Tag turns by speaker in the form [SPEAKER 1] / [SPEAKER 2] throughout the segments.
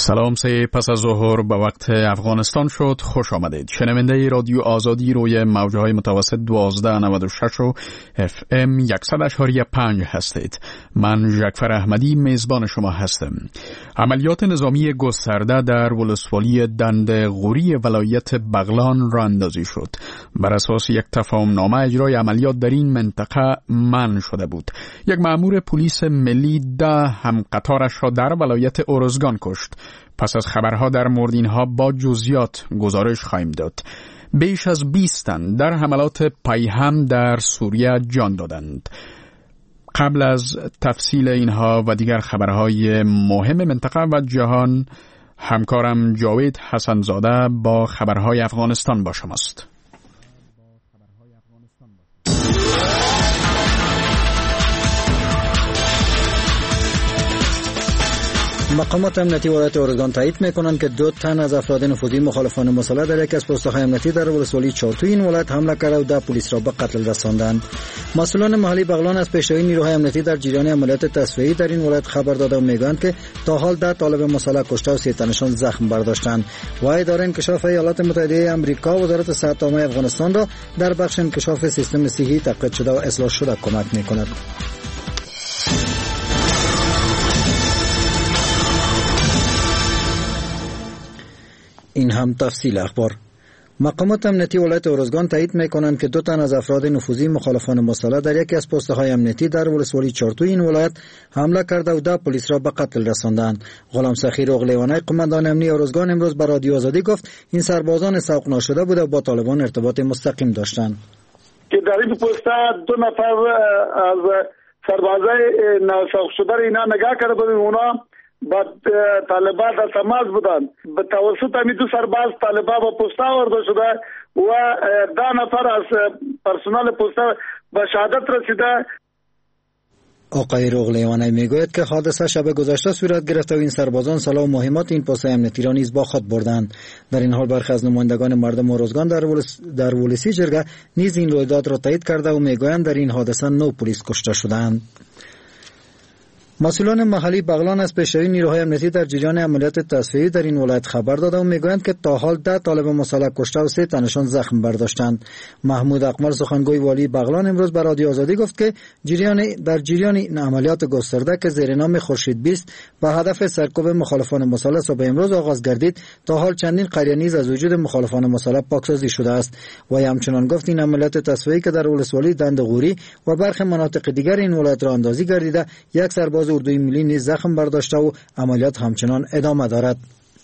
[SPEAKER 1] سلام، سه پس از ظهر به وقت افغانستان شد. خوش آمدید. شنونده رادیو آزادی روی موجهای متوسط 1296 و FM 100.5 هستید. من جعفر احمدی میزبان شما هستم. عملیات نظامی گسترده در ولسوالی دندغوری ولایت بغلان راه اندازی شد. بر اساس یک تفاهمنامه اجرای عملیات در این منطقه منع شده بود. یک مأمور پلیس ملی 10 همقطارش را در ولایت ارزگان کشت. پس از خبرها در مورد اینها با جزئیات گزارش خواهیم داد. بیش از 20 تن در حملات پیهم در سوریه جان دادند. قبل از تفصیل اینها و دیگر خبرهای مهم منطقه و جهان، همکارم جاوید حسنزاده با خبرهای افغانستان با شماست.
[SPEAKER 2] مقامات امنیتی ولایت ارزگان تایید میکنند که 2 تن از افراد نفوذی مخالفان مسلح در یکی از پست‌های امنیتی در ولسوالی چارتوی این ولایت حمله کرده و 10 پلیس را به قتل رساندند. مسئولان محلی بغلان از پیشروی نیروهای امنیتی در جریان عملیات تصفیه‌ای در این ولایت خبر داده و میگویند که تا حال 10 طالب مسلح کشته و 3 تنشان زخم برداشتند. و اداره انکشاف ایالات متحده آمریکا وزارت صحت عامه افغانستان را در بخش انکشاف سیستم صحی تقویت شده و اصلاح شده کمک میکند. این هم تفصیل اخبار. مقامات امنیتی ولایت ارزگان تایید میکنند که 2 تن از افراد نفوذی مخالفان مسلح در یکی از پست‌های امنیتی در ولسوالی چارتوی این ولایت حمله کرده و 10 پلیس را به قتل رساندند. غلام سخیر اغلیوانی قماندان امنیتی ارزگان امروز به رادیو آزادی گفت این سربازان سوق ناشده بوده و با طالبان ارتباط مستقیم داشتند.
[SPEAKER 3] که در این پست 2 نفر از سربازای ناسوق شده اینا نگاه کرده بودن، اونا بعد طالبان در تماس بودن. به توسط همی 2 سرباز طالبان با پستا آورده شده و 10 نفر از پرسنل پستا به شهادت رسیده.
[SPEAKER 2] آقای روغلیوانی میگوید که حادثه شب گذشته صورت گرفته و این سربازان سلاح و مهمات این پست امنیتی را نیز با خود بردند. در این حال برخی از نمایندگان مردم ارزگان در ولسی جرگه نیز این رویداد را تایید کرده و میگویند در این حادثه 9 پلیس کشته شدند. مسئولان محلی بغلان از پیشروی نیروهای امنیتی در جریان عملیات تصفیه‌ای در این ولایت خبر داده و میگویند که تا حال 10 طالب مسلح کشته و 3 تنشان زخم برداشتند. محمود اقمل سخنگوی والی بغلان امروز به رادیو آزادی گفت که در جریان این عملیات گسترده که زیر نام خورشید 20 به هدف سرکوب مخالفان مسلح صبح امروز آغاز گردید، تا حال چندین قریه نیز از وجود مخالفان مسلح پاکسازی شده است. و همچنان گفت این عملیات تصفیه‌ای که در ولسوالی دندغوری و برخی مناطق دیگر این ولایت را اندازی گردیده، یک سرباز اردوی ملی نیز زخم برداشته و عملیات همچنان ادامه دارد.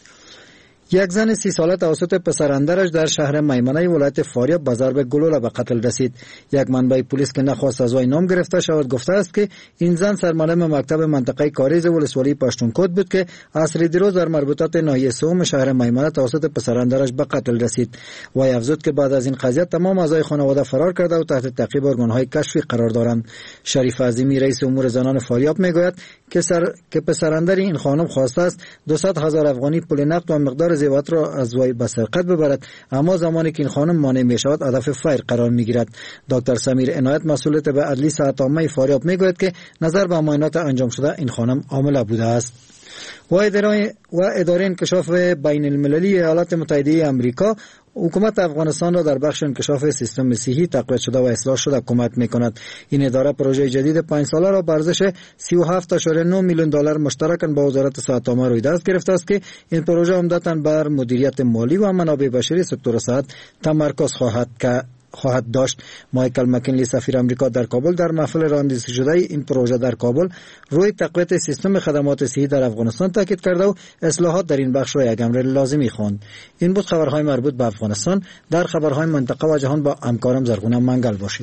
[SPEAKER 2] یک زن 30 ساله توسط پسراندرش در شهر میمنه ولایت فاریاب به ضرب گلوله به قتل رسید. یک منبع پلیس که نخواست از وی نام گرفته شود گفته است که این زن سرمعلم مکتب منطقه کاریز ولسوالی پشتونکوت بود که عصر دیروز در مربوطات ناحیه سوم شهر میمنه توسط پسراندرش به قتل رسید. و افزود که بعد از این قضیه تمام اعضای خانواده فرار کرده و تحت تعقیب ارگان‌های کشفی قرار دارند. شریف عظیمی رئیس امور زنان فاریاب میگوید که پسراندر این خانم خواسته است 200,000 افغانی پول نقد و مقدار زیورات را از وی به سرقت ببرد، اما زمانی که این خانم مانع می شود هدف فیر قرار می گیرد. دکتر سمیر عنایت مسئول طب عدلی صحت عامه فاریاب می گوید که نظر به معاینات انجام شده این خانم حامله بوده است. و اداره انکشاف بین المللی ایالات متحده آمریکا حکومت افغانستان را در بخش انکشاف سیستم صحی تقویت شده و اصلاح شده کمک می‌کند. این اداره پروژه جدید 5 ساله را به ارزش 37.9 میلیون دلار مشترکاً با وزارت صحت عامه روی دست گرفته است که این پروژه عمدتاً بر مدیریت مالی و منابع بشری سکتور صحت تمرکز خواهد داشت. مایکل مکنلی سفیر امریکا در کابل در محفل راهاندازی شده این پروژه در کابل روی تقویت سیستم خدمات صحی در افغانستان تاکید کرده و اصلاحات در این بخش را یک امر لازمی خواند. این بود خبرهای مربوط به افغانستان. در خبرهای منطقه و جهان با همکارم زرغونه منگل باشید.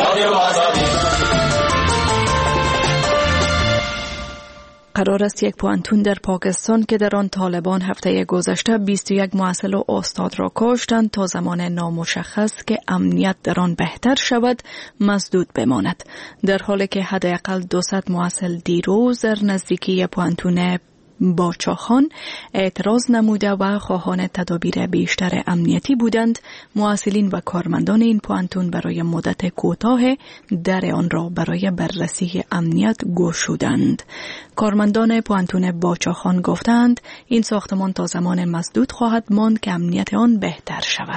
[SPEAKER 4] قرار است یک پوانتون در پاکستان که در آن طالبان هفته گذشته 21 معسل و استاد را کشتند تا زمان نامشخص که امنیت در آن بهتر شود مسدود بماند، در حالی که حداقل 200 معسل دیروز در نزدیکی پوانتون باچاخان اعتراض نموده و خواهان تدابیر بیشتر امنیتی بودند. محصلین و کارمندان این پوانتون برای مدت کوتاه در آن را برای بررسی امنیت گشودند. کارمندان پوانتون باچاخان گفتند این ساختمان تا زمان مسدود خواهد ماند که امنیت آن بهتر شود.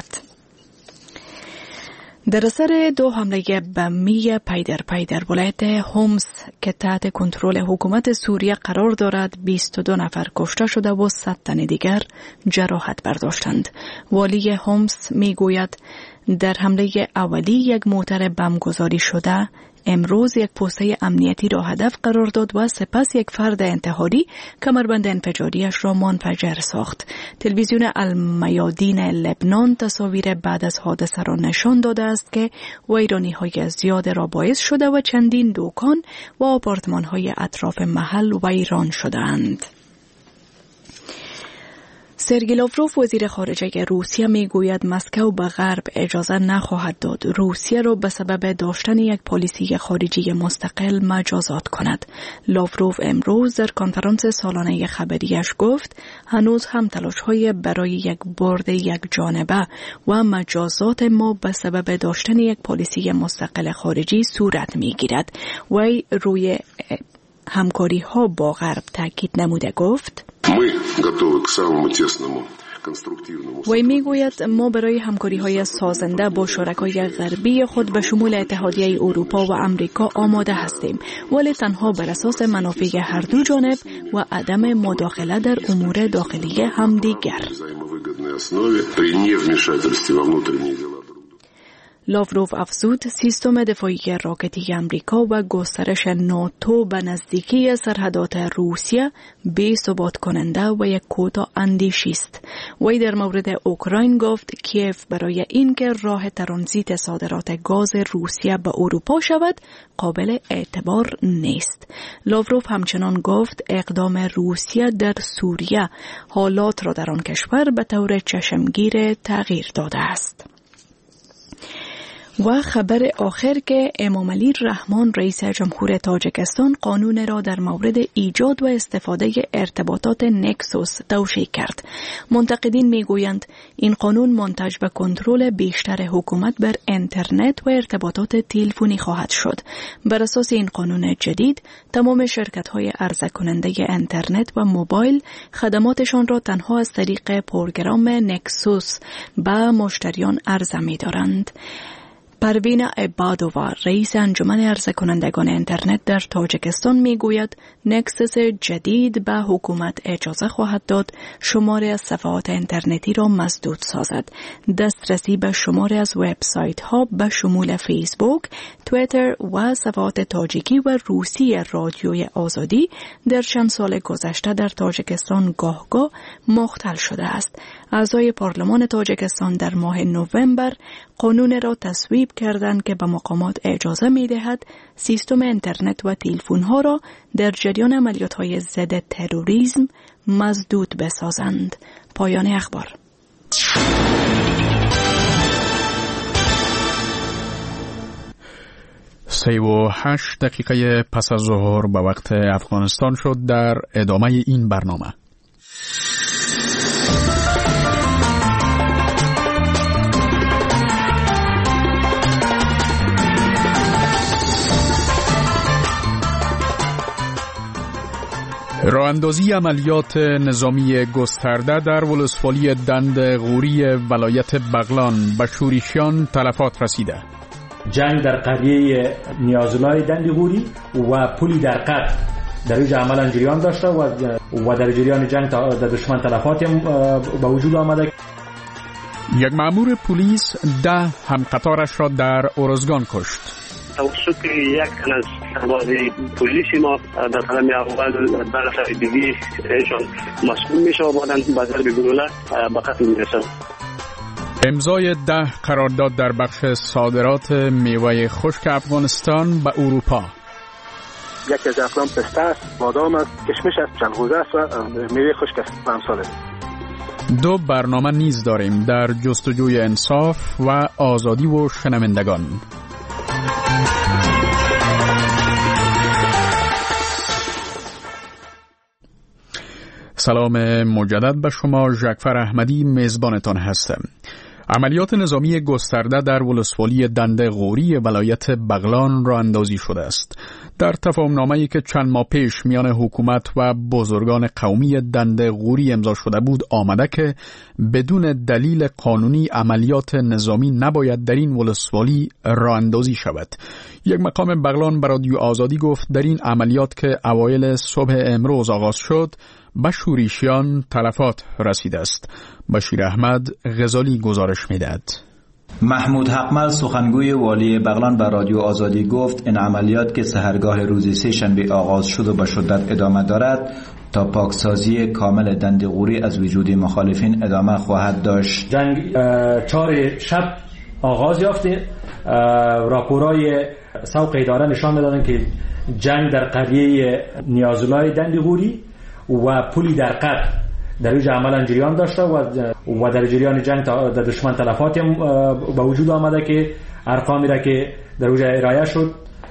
[SPEAKER 4] در اثر 2 حمله بمی پی در ولایت هومس که تحت کنترل حکومت سوریه قرار دارد 22 نفر کشته شده و 100 تن دیگر جراحت برداشتند. والی هومس میگوید در حمله اولی یک موتر بمبگذاری شده امروز یک پوسته امنیتی را هدف قرار داد و سپس یک فرد انتحاری کمربند انفجاریش را منفجر ساخت. تلویزیون المیادین لبنان تصاویر بعد از حادثه را نشان داده است که ویرانی‌های زیاد را باعث شده و چندین دکان و آپارتمان‌های اطراف محل ویران شده‌اند. سرگئی لاوروف وزیر خارجه روسیه میگوید مسکو به غرب اجازه نخواهد داد روسیه را به سبب داشتن یک پالیسی خارجی مستقل مجازات کند. لاوروف امروز در کنفرانس سالانه خبریش گفت هنوز هم تلاش‌های برای یک برد یک جانبه و مجازات ما به سبب داشتن یک پالیسی مستقل خارجی صورت میگیرد. وی روی همکاری‌ها با غرب تاکید نموده گفت وی میگوید ما برای همکاری‌های سازنده با شرکای غربی خود به شمول اتحادیه اروپا و امریکا آماده هستیم، ولی تنها بر اساس منافع هر دو جانب و عدم مداخله در امور داخلی همدیگر. لاوروف افزود سیستم دفاعی راکتی امریکا و گسترش ناتو به نزدیکی سرحدات روسیه بی‌ثبات کننده و یک کوتاه اندیشی است. وی در مورد اوکراین گفت کیف برای اینکه راه ترانزیت صادرات گاز روسیه به اروپا شود قابل اعتبار نیست. لاوروف همچنان گفت اقدام روسیه در سوریه حالات را در آن کشور به طور چشمگیر تغییر داده است. و خبر آخر که امامعلی رحمان رئیس جمهور تاجیکستان قانون را در مورد ایجاد و استفاده ارتباطات نکسوس توشیح کرد. منتقدین میگویند این قانون منتج به کنترل بیشتر حکومت بر اینترنت و ارتباطات تلفنی خواهد شد. بر اساس این قانون جدید تمام شرکت‌های عرضه کننده اینترنت و موبایل خدماتشان را تنها از طریق پروگرام نکسوس به مشتریان عرضه می‌دارند. پروین عبادووا رئیس انجمن عرضه کنندگان اینترنت در تاجیکستان میگوید نکسس جدید به حکومت اجازه خواهد داد شماره از صفحات اینترنتی را مسدود سازد. دسترسی به شماره از وبسایت ها به شمول فیسبوک، توییتر و صفحات تاجیکی و روسی رادیوی آزادی در چند سال گذشته در تاجیکستان گاه مختل شده است. اعضای پارلمان تاجیکستان در ماه نوامبر قانون را تصویب کردند که به مقامات اجازه می‌دهد سیستم اینترنت و تلفن‌ها را در جریان عملیات‌های ضد تروریسم مسدود بسازند. پایان اخبار.
[SPEAKER 1] 38 دقیقه پس از ظهر به وقت افغانستان شد. در ادامه این برنامه راه‌اندازی عملیات نظامی گسترده در ولسوالی دند غوری ولایت بغلان به شورشیان تلفات رسیده.
[SPEAKER 5] جنگ در قریه نیازلای دند غوری و پلی در قد در اینجا عملا جریان داشته و در جریان جنگ در دشمن تلفات به وجود آمده.
[SPEAKER 1] یک مأمور پلیس 10 همقطارش را در ارزگان کشت.
[SPEAKER 6] توسط یک تن از سرباز پلیس ما در قدم اول در دیگی ایشان مسئول میشه و بعدن با ضرب گلوله به قتل میرسد.
[SPEAKER 1] امضای 10 قرارداد در بخش صادرات میوه خشک افغانستان به اروپا.
[SPEAKER 7] یکی از اقلام پسته است، بادام است، کشمش است، چنگوزه است و میوه خشک است و امثال.
[SPEAKER 1] 2 برنامه نیز داریم در جستجوی انصاف و آزادی و شنوندگان. سلام مجدد به شما. جعفر احمدی میزبانتان هستم. عملیات نظامی گسترده در ولسوالی دنده غوری ولایت بغلان راه اندازی شده است. در تفاهمنامه‌ای که چند ماه پیش میان حکومت و بزرگان قومی دنده غوری امضا شده بود آمده که بدون دلیل قانونی عملیات نظامی نباید در این ولسوالی راه اندازی شود. یک مقام بغلان به رادیو آزادی گفت در این عملیات که اوایل صبح امروز آغاز شد به شورشیان تلفات رسیده است. بشیر احمد غزالی گزارش میدهد.
[SPEAKER 8] محمود حقمل سخنگوی والی بغلان به رادیو آزادی گفت این عملیات که سحرگاه روز سه شنبه آغاز شد و به شدت ادامه دارد تا پاکسازی کامل دنده غوری از وجود مخالفین ادامه خواهد داشت.
[SPEAKER 5] جنگ 4 شب آغاز یافته. راپورای سوق اداره نشان میدادن که جنگ در قریه نیازولای دنده غوری و پلی در قد در اینجا عملا جریان داشته و در جریان جنگ در دشمن تلفاتی به وجود آمده که ارقامی را که در اینجا ارائه شد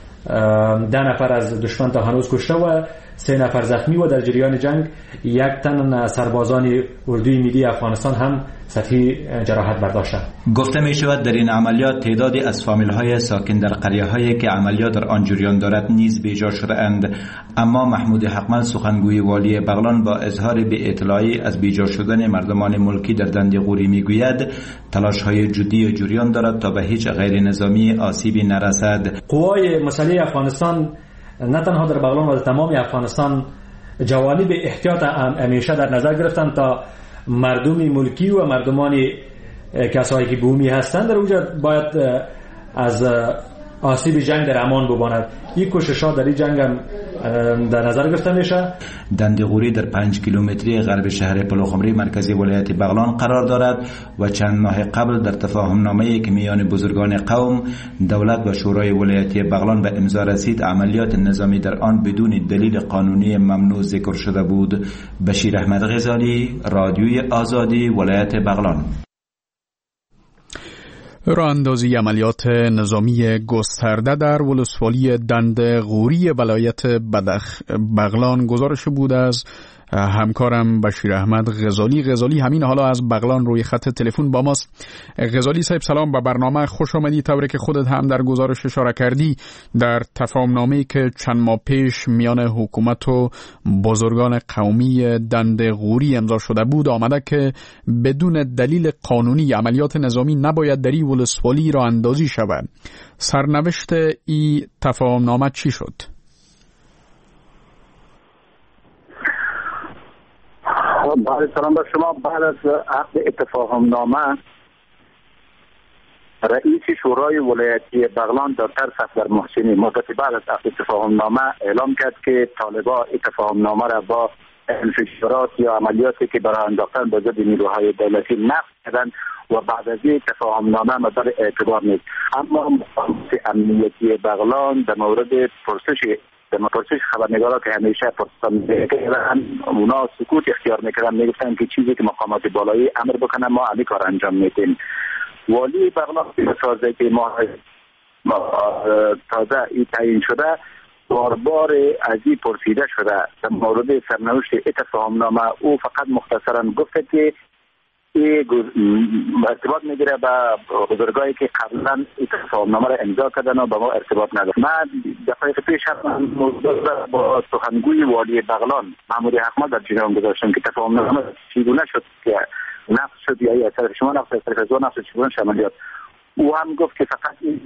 [SPEAKER 5] 10 نفر از دشمن تا هنوز کشته و 3 نفر زخمی و در جریان جنگ 1 تن سربازان اردوی ملی افغانستان هم سطحی جراحت برداشته.
[SPEAKER 8] گفته می شود در این عملیات تعدادی از فامیل های ساکن در قریه هایی که عملیات در آن جریان دارد نیز بیجا شده اند. اما محمود حقمل سخنگوی والی بغلان با اظهار بی اطلاعی از بیجا شدن مردمان ملکی در دنده غوری می گوید تلاش های جدی جریان دارد تا به هیچ غیر نظامی آسیبی نرسد.
[SPEAKER 5] قوای مسلح افغانستان نه تنها در بغلان و در تمام افغانستان جوانب احتیاط همیشه در نظر گرفتن تا مردم ملکی و مردمان کسایی که بومی هستند در اونجا باید از آسیب جنگ در امان بماند. این کوشش‌ها در این جنگ هم در نظر گرفته میشه.
[SPEAKER 8] دنده غوری در 5 کیلومتری غرب شهر پلخمری مرکزی ولایت بغلان قرار دارد و چند ماه قبل در تفاهمنامه‌ای که میان بزرگان قوم، دولت و شورای ولایتی بغلان به امضا رسید عملیات نظامی در آن بدون دلیل قانونی ممنوع ذکر شده بود. بشیر احمد غزالی، رادیوی آزادی، ولایت بغلان.
[SPEAKER 1] راه اندازی عملیات نظامی گسترده در ولسوالی دنده غوری ولایت بغلان گزارش بود از همکارم بشیر احمد غزالی همین حالا از بغلان روی خط تلفن با ماست. غزالی صاحب سلام، به برنامه خوش آمدی. طوری که خودت هم در گزارش اشاره کردی در تفاهمنامه‌ای که چند ماه پیش میان حکومت و بزرگان قومی دنده غوری امضا شده بود آمده که بدون دلیل قانونی عملیات نظامی نباید در این ولسوالی راه اندازی شود. سرنوشت این تفاهمنامه چی شد؟
[SPEAKER 9] سلام بر شما. بعد از عقد اتفاقنامه رئیس شورای ولایتی بغلان دکتر صفدر محسنی مدت بعد از عقد اتفاقنامه اعلام کرد که طالبان اتفاقنامه را با انفجارات یا عملیاتی که برای انداختن به ضد نیروهای دولتی نقض کردند و بعد از این اتفاقنامه مدار اعتبار نیست. اما مقامات امنیتی بغلان در مورد پرسش خبرنگارا که همیشه پرسان میکردن اونا سکوت اختیار میکردن، میگفتن که چیزی که مقامات بالایی امر بکنن ما علی کار انجام میدیم. والی بغلان تازه که ما تازه این تعیین شده بار از این پرسیده شده در مورد سرنوشت اتفاقنامه. او فقط مختصرا گفته که ارتباط میگیره با بزرگایی که قبلا اتفاقنامه را امضا کردن و با ما ارتباط نداره. من دقایق پیش هم با سخنگوی والی بغلان محمود حقمل در جریان گذاشتم که اتفاقنامه چگونه شد که نقض شد یا اثر شما نقض اثر نقض چگونه عملیات. او هم گفت که فقط این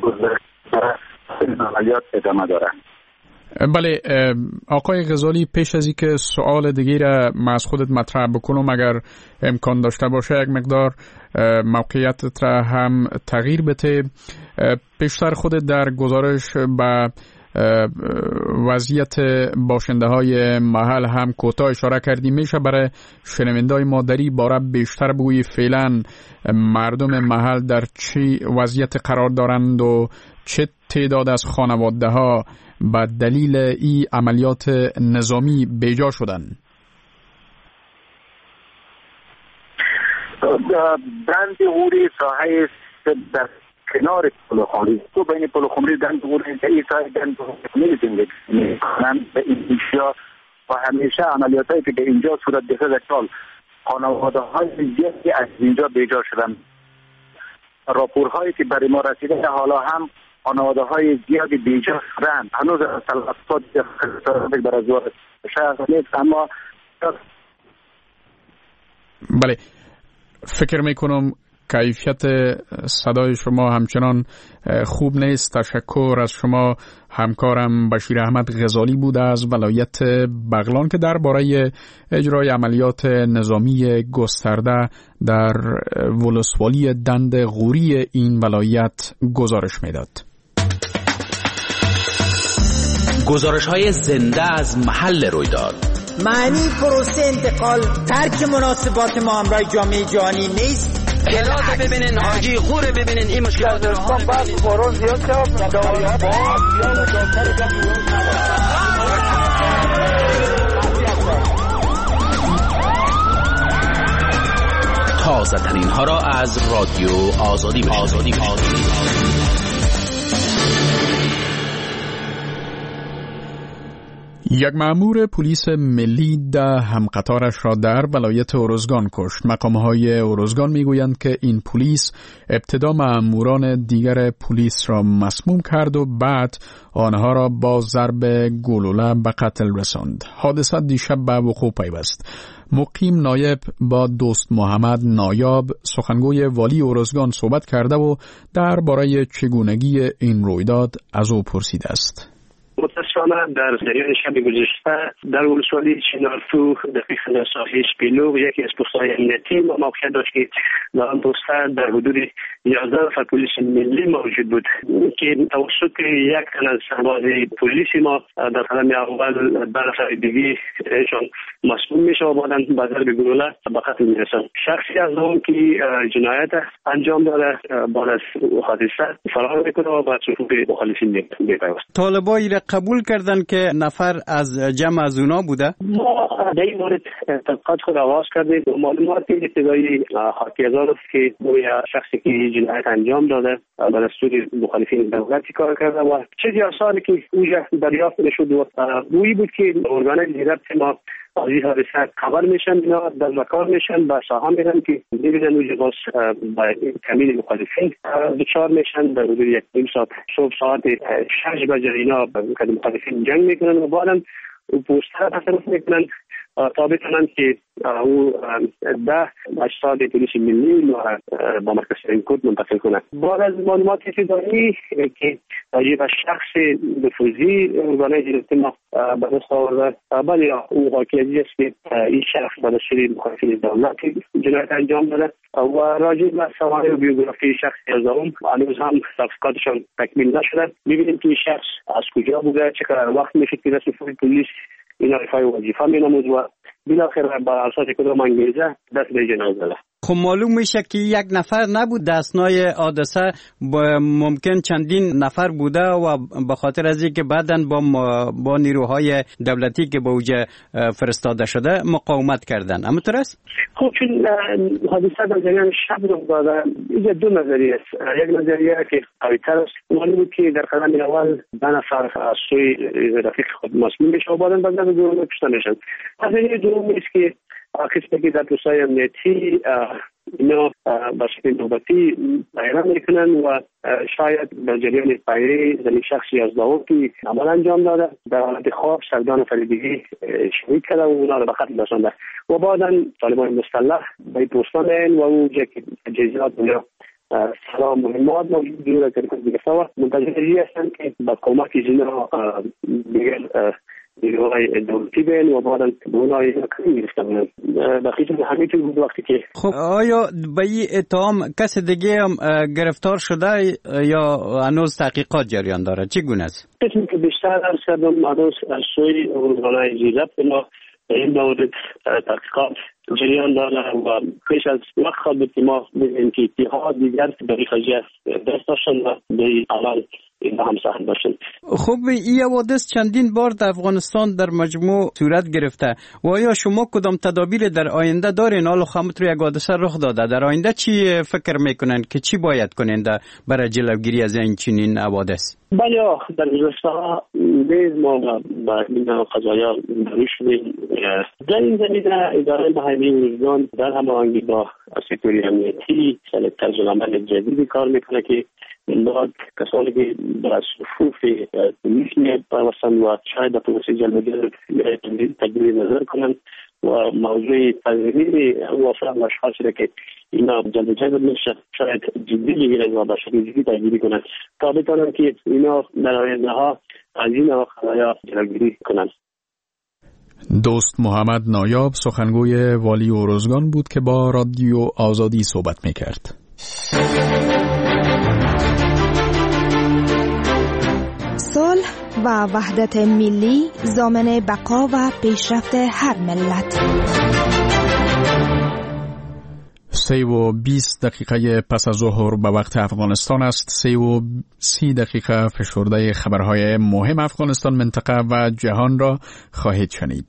[SPEAKER 9] عملیات ادامه داره.
[SPEAKER 1] بله آقای غزالی، پیش از اینکه سوال دیگه را از خودت مطرح بکنم اگر امکان داشته باشه یک مقدار موقعیتت را هم تغییر بده. پیشتر خودت در گزارش به وضعیت باشنده های محل هم کوتاه اشاره کردی. میشه برای شنونده‌های ما در این باره بیشتر بگویی فعلا مردم محل در چه وضعیت قرار دارند و چه تعداد از خانواده ها به دلیل این عملیات نظامی بیجا شدند؟
[SPEAKER 9] دنده غوری ساحه در کنار پلخمری، تو بین پلخمری دنده غوری این ساحه دنده غوری زندگی میکنن. به اینجا و همیشه عملیاتایی که به اینجا صورت گرفته در سال خانواده های زیادی از اینجا بیجا شدن. راپورهایی که برای ما رسیده حالا هم خانواده های زیادی بیجا شدن. هنوز تلفات بر از شهر نیست، اما
[SPEAKER 1] بله، فکر میکنم کیفیت صدای شما همچنان خوب نیست. تشکر از شما. همکارم بشیر احمد غزالی بود از ولایت بغلان که درباره اجرای عملیات نظامی گسترده در ولسوالی دند غوری این ولایت گزارش میداد.
[SPEAKER 10] گزارش‌های زنده از محل رویداد.
[SPEAKER 11] معنی پروسه انتقال ترک مناسبات ما همراه جامعه جهانی نیست.
[SPEAKER 12] اعلام ببینین، حاجی غور ببینین، این مشکلات رو
[SPEAKER 3] بعد بارون زیاد شد دعایات
[SPEAKER 10] تازه ترین ها را از رادیو آزادی
[SPEAKER 1] یک مأمور پلیس ملی 10 همقطارش را در ولایت ارزگان کشت. مقام‌های ارزگان میگویند که این پلیس ابتدا مأموران دیگر پلیس را مسموم کرد و بعد آنها را با ضرب گلوله به قتل رساند. حادثه دیشب به وقوع پیوست. مقیم نایب با دوست محمد نایاب سخنگوی والی ارزگان صحبت کرده و درباره چگونگی این رویداد از او پرسیده است.
[SPEAKER 6] متاسفانه در جریان شب گذشته در ولسوالی چنارتو دقیقاً ساحه شپیلو یکی از پست‌های امنیتی موقعیت داشت که در آن پست در حدود 11 نفر پلیس ملی موجود بود که توسط یک تن از سرباز پلیس ما در قدم اول 2 نفر دیگه ایشان مسموم میشه و بعداً با ضرب گلوله به قتل میرسن. شخصی از اون که جنایت انجام داده بعد از حادثه فرار میکنه و با صفوف مخالفین میپیوست.
[SPEAKER 13] طالبایی قبول کردن که نفر از جمع از اونا بوده؟
[SPEAKER 6] ما در این مورد تحقیقات خود آغاز کردیم. معلومات ابتدایی حاکی از آن است که شخصی که جنایت انجام داده به دستور مخالفین دولتی کار کرده و چیزی آثاری که اوجه دریافت شد و گویی بود که ارگانهای ضبط ما از این حادثه خبر میشن، اینا در مکان میشن با ساحه میرن که میبینن اوجه باز با کمین مخالفین دچار میشن. در حدود 1.5 ساعت صبح ساعت 6 بجه اینا با مخالفین جنگ میکنن و بعدم پوستر تصرف میکنن تا بتونن که او 10 اجساد پلیس ملی با مرکز سرینکوت منتقل کنند. بعد از معلومات ابتدایی که راجع شخص نفوذی ارگانهای ضبطی ما به دست آورده، ولی او واقعیتی است که این شخص به دستور مخالفین دولتی جنایت انجام داده و راجع به سوابق و بیوگرافی شخصی از اون هنوز هم تحقیقاتشان تکمیل نشده. می‌بینیم که این شخص از کجا بوده، چقدر وقت میشه که رسول پلیس اینا رفای وظیفه مینمود و بالاخره با اساس کدام انگیزه دست به جنایت زده.
[SPEAKER 13] خب معلوم میشه که یک نفر نبود، دستنای حادثه ممکن چندین نفر بوده و به خاطر از اینکه بعداً با نیروهای دولتی که به اوجه فرستاده شده مقاومت کردن. اما درست؟
[SPEAKER 6] خب چون حادثه در جریان شب رخ داده، اینجا 2 نظریه است. یک نظریه که قوی‌تر است، معلومه که در قدم اول 2 نفر از سوی رفیق خود مسموم میشه و بعداً بعد از گروه کشته میشن. نظریه دوم است که کسی که در پست‌های امنیتی اینا به شکل نوبتی بیان میکنن و شاید در جریان پیری زمین شخصی از داوتی عمل انجام داده، در حالت خواب 100 نفر دیگه شهید کرده و اونا رو به قتل رسانده و بعدا طالبان مسلح به پستان و او که تجهیزات یا سلام مهمات موجود دیگر ترکیب گرفته و منتظری هستند که با کمک اینا دیگر نیروهای دولتی بین و بعدا به اونها کمی گرفتن. بخیص همین چیز بود وقتی که
[SPEAKER 13] خب آیا به این اتهام کس دیگه هم گرفتار شده یا هنوز تحقیقات جریان داره؟ چگونه است؟
[SPEAKER 6] قسمی که بیشتر از کردم هنوز از سوی ارگانهای ضبط ما این مورد تحقیقات جریان داره و پیش از وقت خود بود که ما ببینیم که اتحاد دیگر به خجیت دست داشتن و به عمل این هم سهم داشتن.
[SPEAKER 13] خب این حوادث چندین بار در افغانستان در مجموع صورت گرفته و آیا شما کدام تدابیر در آینده دارین؟ حالا همونطور یک حادثه رخ داده، در آینده چی فکر میکنن که چی باید کنین برای جلوگیری از این چنین حوادث؟
[SPEAKER 6] بله، در گذشته نیز ما با این قضایا روی شدیم. در این زمینه اداره محلی اروزگان در هماهنگی با سکتور امنیتی طرزالعمل جدیدی کار میکنه که بعد کسانی که در صفوف پلیس میپیوستند و شاید در پروسه جلبگیری تجدید نظر کنند و موضوع تغییر او افراد و اشخاصی را که اینا جلب میشه شاید جدی بگیرند و به شکل جدی تغییر کنند تا بتوانند که اینا در آینده ها از این خطایا جلوگیری کنند.
[SPEAKER 1] دوست محمد نایاب سخنگوی والی اروزگان بود که با رادیو آزادی صحبت میکرد.
[SPEAKER 14] صلح و وحدت ملی ضامن بقا و پیشرفت هر ملت.
[SPEAKER 1] 3:20 پس از ظهر به وقت افغانستان است. 3:30 فشرده خبرهای مهم افغانستان، منطقه و جهان را خواهید شنید.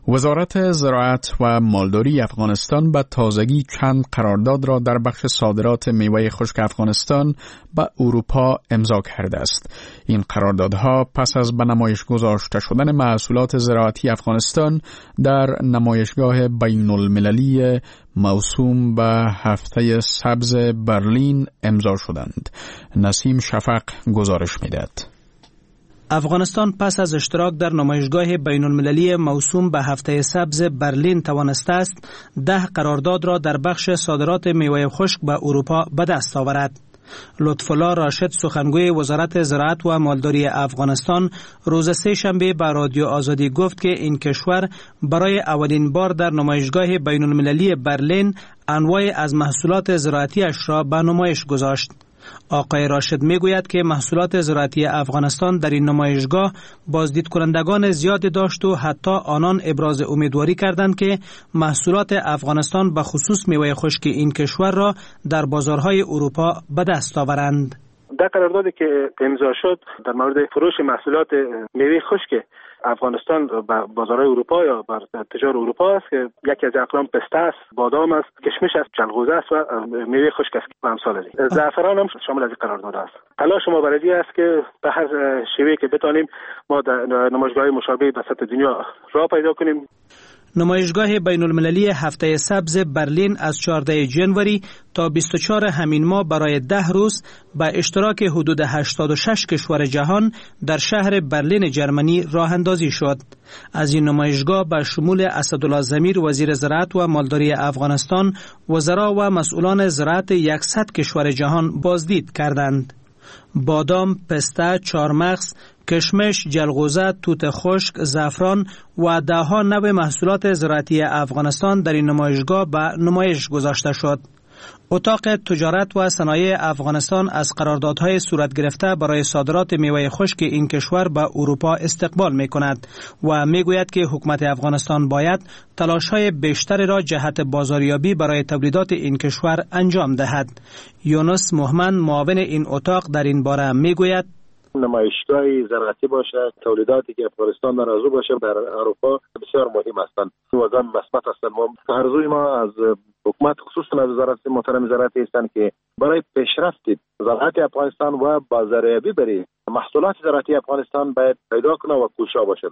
[SPEAKER 1] وزارت زراعت و مالداری افغانستان به تازگی چند قرارداد را در بخش صادرات میوه خشک افغانستان به اروپا امضا کرده است. این قراردادها پس از به نمایش گذاشته شدن محصولات زراعتی افغانستان در نمایشگاه بین المللی موسوم به هفته سبز برلین امضا شدند. نسیم شفق گزارش می‌دهد.
[SPEAKER 15] افغانستان پس از اشتراک در نمایشگاه بین المللی موسوم به هفته سبز برلین توانسته است 10 قرارداد را در بخش صادرات میوه خشک به اروپا به دست آورد. لطفالله راشد سخنگوی وزارت زراعت و مالداری افغانستان روز سه‌شنبه به رادیو آزادی گفت که این کشور برای اولین بار در نمایشگاه بین المللی برلین انواع از محصولات زراعتیش را به نمایش گذاشت. آقای راشد میگوید که محصولات زراعتی افغانستان در این نمایشگاه بازدید کنندگان زیادی داشت و حتی آنان ابراز امیدواری کردند که محصولات افغانستان به خصوص میوه خشک این کشور را در بازارهای اروپا به دست آورند.
[SPEAKER 7] در قراردادی که امضا شد در مورد فروش محصولات میوه خشک افغانستان به بازارهای اروپا یا بر تجار اروپا است که یکی از اقلام پسته است، بادام است، کشمش است، جلغوزه است و میوه خشک است و امثال ازین. زعفران هم شامل از این قرارداد است. تلاش ما برای است که به هر شیوهی که بتانیم ما در نمایشگاه مشابه به سطح دنیا راه پیدا کنیم.
[SPEAKER 15] نمایشگاه بین المللی هفته سبز برلین از 14 جنوری تا 24 همین ماه برای 10 روز به اشتراک حدود 86 کشور جهان در شهر برلین جرمنی راه اندازی شد. از این نمایشگاه به شمول اسدالله ضمیر وزیر زراعت و مالداری افغانستان، وزرا و مسئولان زراعت 100 کشور جهان بازدید کردند. بادام، پسته، چارمغز، کشمش، جلغوزه، توت خشک، زعفران و دهها نوع محصولات زراعتی افغانستان در این نمایشگاه به نمایش گذاشته شد. اتاق تجارت و صنایع افغانستان از قراردادهای صورت گرفته برای صادرات میوه خشک این کشور به اروپا استقبال می کند و می گوید که حکومت افغانستان باید تلاش‌های بیشتری را جهت بازاریابی برای تولیدات این کشور انجام دهد. یونس محمد معاون این اتاق در این باره می گوید
[SPEAKER 16] نمایشگاه زراعتی باشه، تولیداتی که افغانستان در آرزو باشه در اروپا بسیار مهم هستند. وزن مثبت هستند. ما آرزوی ما از حکومت خصوصا از وزارت محترم زراعتی هستند که برای پیشرفت زراعت افغانستان و بازاریابی برای محصولات زراعتی افغانستان باید پیدا کنه و کوشا باشه.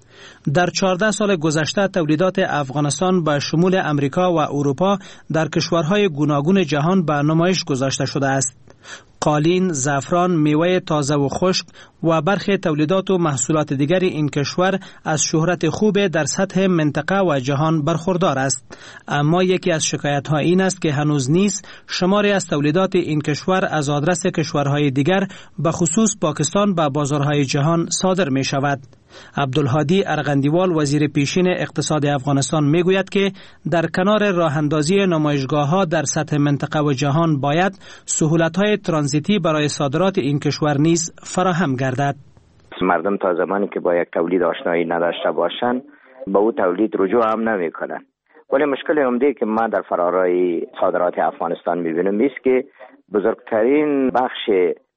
[SPEAKER 15] در 14 سال گذشته تولیدات افغانستان به شمول امریکا و اروپا در کشورهای گوناگون جهان به نمایش گذاشته شده است. قالین، زعفران، میوه تازه و خشک و برخی تولیدات و محصولات دیگر این کشور از شهرت خوب در سطح منطقه و جهان برخوردار است. اما یکی از شکایت‌ها این است که هنوز نیز شماری از تولیدات این کشور از آدرس کشورهای دیگر به خصوص پاکستان به بازارهای جهان صادر می شود. عبدالهادی ارغندیوال وزیر پیشین اقتصاد افغانستان می گوید که در کنار راه اندازی نمایشگاه‌ها در سطح منطقه و جهان باید سهولت‌های ترانزیتی برای صادرات این کشور نیز فراهم گردد.
[SPEAKER 17] مردم تا زمانی که با یک تولید آشنایی نداشته باشند به او تولید رجوع هم نمی‌کنند. ولی مشکل عمده که ما در فرارای صادرات افغانستان می‌بینیم است که بزرگترین بخش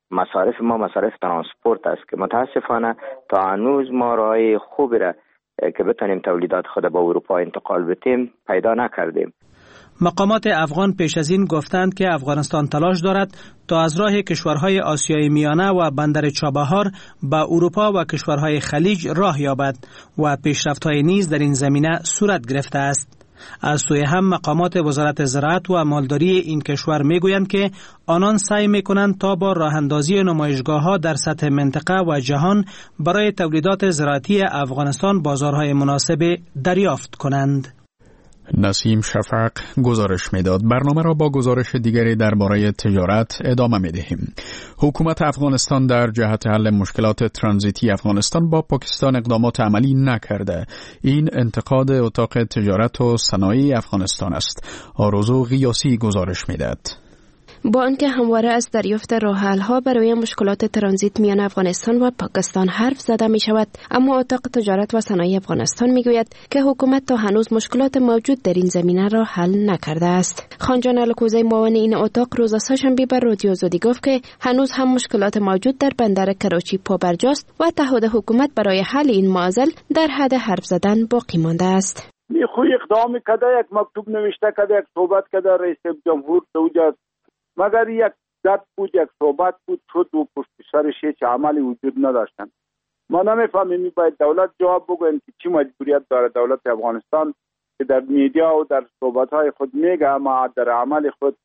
[SPEAKER 17] مصارف ما مصارف ترانسپورت است که متاسفانه تا هنوز ما راه خوبی را که بتونیم تولیدات خود به اروپا انتقال بدیم پیدا نکردیم.
[SPEAKER 15] مقامات افغان پیش از این گفتند که افغانستان تلاش دارد تا از راه کشورهای آسیای میانه و بندر چابهار به اروپا و کشورهای خلیج راه یابد و پیشرفت‌های نیز در این زمینه صورت گرفته است. از سوی هم مقامات وزارت زراعت و مالداری این کشور میگویند که آنان سعی میکنند تا با راه اندازی نمایشگاه‌ها در سطح منطقه و جهان برای تولیدات زراعتی افغانستان بازارهای مناسب دریافت کنند.
[SPEAKER 1] نسیم شفق گزارش میداد. برنامه را با گزارش دیگری درباره تجارت ادامه میدهیم. حکومت افغانستان در جهت حل مشکلات ترانزیتی افغانستان با پاکستان اقدامات عملی نکرده. این انتقاد اتاق تجارت و صنایع افغانستان است. آرزو غیاسی گزارش میداد.
[SPEAKER 18] با آنکه همواره از دریافت راه حل‌ها برای مشکلات ترانزیت میان افغانستان و پاکستان حرف زده می شود، اما اتاق تجارت و صنایع افغانستان می گوید که حکومت تا هنوز مشکلات موجود در این زمینه را حل نکرده است. خانجان الکوزی معاون این اتاق روز سه‌شنبه بر رادیو آزادی گفت که هنوز هم مشکلات موجود در بندر کراچی پابرجاست و تعهد حکومت برای حل این معضل در حد حرف زدن باقی مانده است.
[SPEAKER 19] خوی اقدام کرده، یک مکتوب نوشته کرده، یک صحبت کرده رئیس جمهور توجه، مگر یک داد بود، یک صحبت بود، شد و پشت سرش هیچ عملی وجود نداشتن. ما نمیفهمیم باید دولت جواب بگوین که چی مجبوریت داره دولت افغانستان که در میدیا و در صحبت‌های خود میگه اما در عمل خود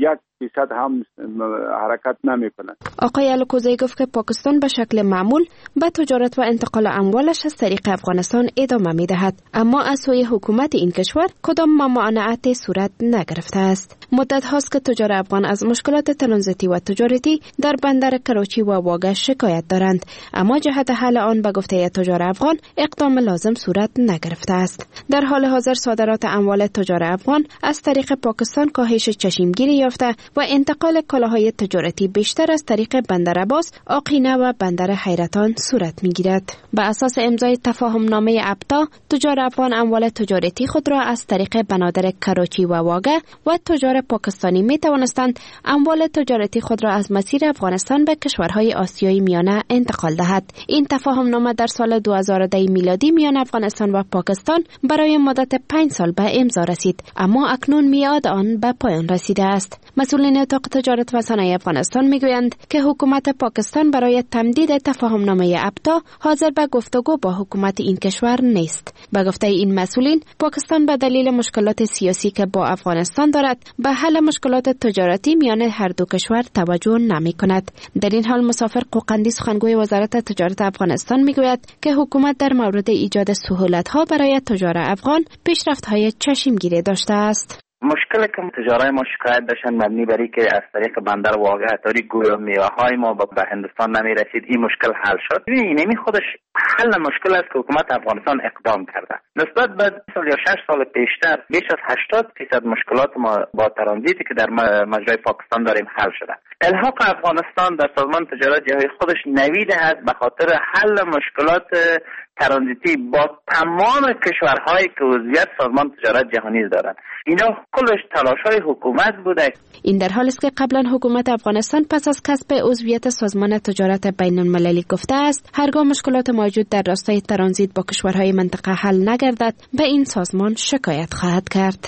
[SPEAKER 19] 1% هم حرکت نمیکنه.
[SPEAKER 18] آقای الکوزی گفت که پاکستان به شکل معمول به تجارت و انتقال اموالش از طریق افغانستان ادامه میدهد، اما از سوی حکومت این کشور کدام ممانعتی صورت نگرفته است. مدت هاست که تجار افغان از مشکلات ترانزیتی و تجارتی در بندر کراچی و واگه شکایت دارند، اما جهت حل آن به گفته تجار افغان اقدام لازم صورت نگرفته است. در حال حاضر صادرات اموال تجار افغان از طریق پاکستان کاهش چشمگیری یافته و انتقال کالاهای تجارتی بیشتر از طریق بندر عباس، آقینه و بندر حیرتان صورت میگیرد. به اساس امضای تفاهم نامه ابتا، تجار افغان اموال تجارتی خود را از طریق بنادر کراچی و واگه و تجار پاکستانی می توانستند اموال تجارتی خود را از مسیر افغانستان به کشورهای آسیای میانه انتقال دهد. این تفاهم نامه در سال 2010 میلادی میان افغانستان و پاکستان برای مدت 5 سال به امضا رسید، اما اکنون میعاد آن به پایان رسیده است. مسئولین اتاق تجارت و صنایع افغانستان میگویند که حکومت پاکستان برای تمدید تفاهم نامه ابتا حاضر به گفتگو با حکومت این کشور نیست. به گفته این مسئولین، پاکستان به دلیل مشکلات سیاسی که با افغانستان دارد به حل مشکلات تجارتی میان هر دو کشور توجه نمی کند. در این حال مسافر قوقندی سخنگوی وزارت تجارت افغانستان میگوید که حکومت در مورد ایجاد سهولت‌ها برای تجار افغان پیشرفت‌های چشمگیری داشته است.
[SPEAKER 20] مشکلی که تجارای ما شکایت داشتن مبنی بر اینکه از طریق بندر واگه طوری گویا میوه‌های ما به هندوستان نمی رسید، این مشکل حل شد. اینمی خودش حل مشکل است که حکومت افغانستان اقدام کرده. نسبت به سال یا 6 سال پیشتر بیش از 80% مشکلات ما با ترانزیتی که در مجرای پاکستان داریم حل شده. الحاق افغانستان در سازمان تجارت جهانی خودش نویده است به خاطر حل مشکلات ترانزیتی با تمام کشورهایی که عضویت سازمان تجارت جهانی دارند. اینا کلش تلاش‌های حکومت بوده.
[SPEAKER 18] این در حالی است که قبلا حکومت افغانستان پس از کسب عضویت سازمان تجارت بین‌المللی گفته است هرگاه مشکلات موجود در راستای ترانزیت با کشورهای منطقه حل نگردد به این سازمان شکایت خواهد کرد.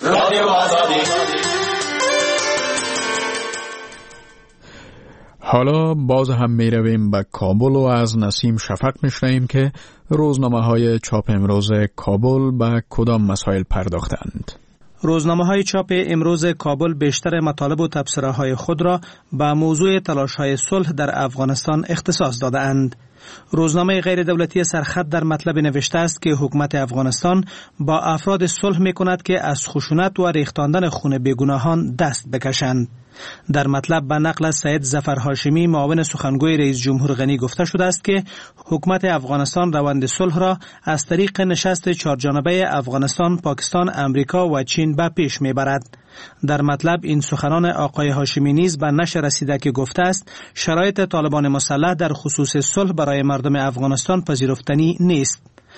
[SPEAKER 1] حالا باز هم می رویم به کابل و از نسیم شفق می شنویم که روزنامه‌های چاپ امروز کابل به کدام مسائل پرداختند.
[SPEAKER 15] روزنامه‌های چاپ امروز کابل بیشتر مطالب و تبصره‌های خود را به موضوع تلاش‌های صلح در افغانستان اختصاص داده‌اند. روزنامه غیر دولتی سرخط در مطلب نوشته است که حکومت افغانستان با افراد صلح می‌کند که از خشونت و ریختاندن خون بیگناهان دست بکشند. در مطلب به نقل از سید ظفر هاشمی معاون سخنگوی رئیس جمهور غنی گفته شده است که حکومت افغانستان روند صلح را از طریق نشست چهارجانبه افغانستان، پاکستان، امریکا و چین به پیش میبرد. در مطلب این سخنان آقای هاشمی نیز به نشر رسیده که گفته است شرایط طالبان مسلح در خصوص صلح برای مردم افغانستان پذیرفتنی نیست.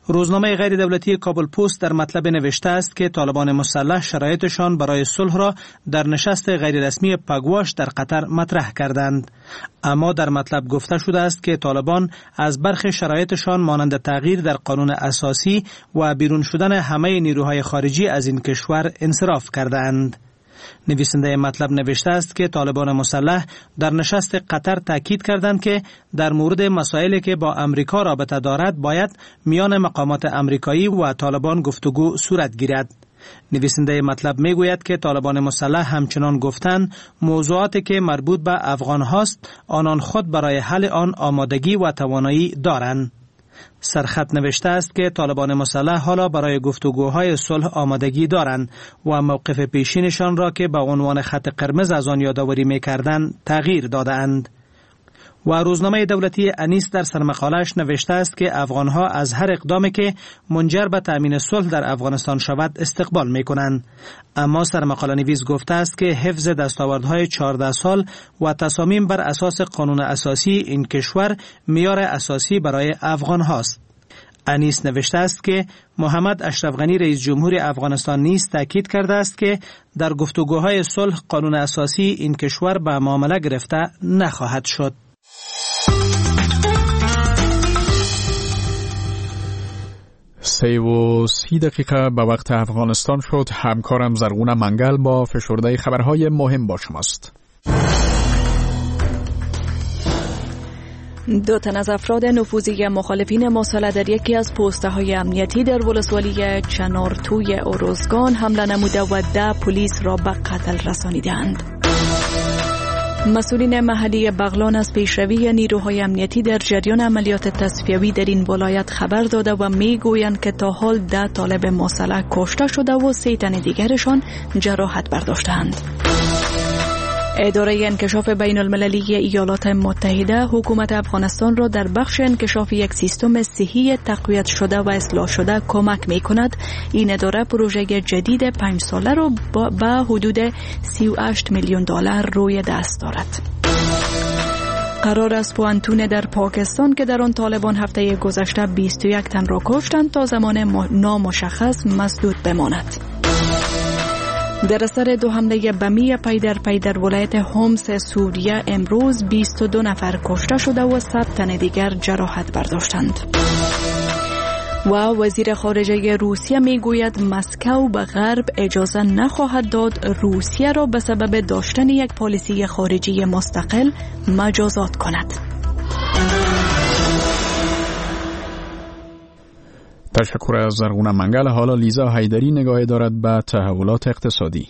[SPEAKER 15] روزنامه غیر دولتی کابل پست در مطلب نوشته است که طالبان مسلح شرایطشان برای صلح را در نشست غیر رسمی پگواش در قطر مطرح کردند. اما در مطلب گفته شده است که طالبان از برخی شرایطشان مانند تغییر در قانون اساسی و بیرون شدن همه نیروهای خارجی از این کشور انصراف کردند. نویسنده مطلب نوشته است که طالبان مسلح در نشست قطر تاکید کردند که در مورد مسائلی که با امریکا رابطه دارد باید میان مقامات امریکایی و طالبان گفتگو صورت گیرد. نویسنده مطلب میگوید که طالبان مسلح همچنان گفتند موضوعاتی که مربوط به افغان هاست آنان خود برای حل آن آمادگی و توانایی دارند. سرخط نوشته است که طالبان مسلح حالا برای گفتگوهای صلح آمادگی دارند و موقف پیشینشان را که به عنوان خط قرمز از آن یادآوری می‌کردند تغییر داده‌اند. و روزنامه دولتی انیس در سرمقاله‌اش نوشته است که افغانها از هر اقدامی که منجر به تامین صلح در افغانستان شود استقبال می‌کنند. اما سرمقاله نویس گفته است که حفظ دستاوردهای 14 سال و تصامیم بر اساس قانون اساسی این کشور معیار اساسی برای افغان‌هاست. انیس نوشته است که محمد اشرف غنی رئیس جمهور افغانستان نیز تاکید کرده است که در گفتگوهای صلح قانون اساسی این کشور به معامله گرفته نخواهد شد.
[SPEAKER 1] 3:30 دقیقه به وقت افغانستان شد. همکارم زرغون منگل با فشرده خبرهای مهم با شماست.
[SPEAKER 4] 2 تن از افراد نفوذی مخالفین مسلح در یکی از پست‌های امنیتی در ولسوالی چنارتوی اروزگان حمله نموده و 10 پلیس را به قتل رسانیدند. مسئولین محلی بغلان از پیشروی نیروهای امنیتی در جریان عملیات تصفیوی در این ولایت خبر داده و میگویند که تا حال 10 طالب مسلح کشته شده و 3 تن دیگرشان جراحت برداشتند. اداره انکشاف بین المللی ایالات متحده حکومت افغانستان را در بخش انکشاف یک سیستم صحی تقویت شده و اصلاح شده کمک می کند. این اداره پروژه جدید 5 ساله را به حدود 38 میلیون دلار روی دست دارد. قرار است پوانتون در پاکستان که در آن طالبان هفته گذشته 21 تن را کشتند تا زمان نامشخص مسدود بماند. در اثر 2 حمله بمی پی در ولایت هومس سوریه امروز 22 نفر کشته شده و 100 تن دیگر جراحت برداشتند. و وزیر خارجه روسیه میگوید مسکو به غرب اجازه نخواهد داد روسیه را به سبب داشتن یک پالیسی خارجی مستقل مجازات کند.
[SPEAKER 1] تشکر از زرغون منگل. حالا لیزا حیدری نگاهی دارد به تحولات اقتصادی.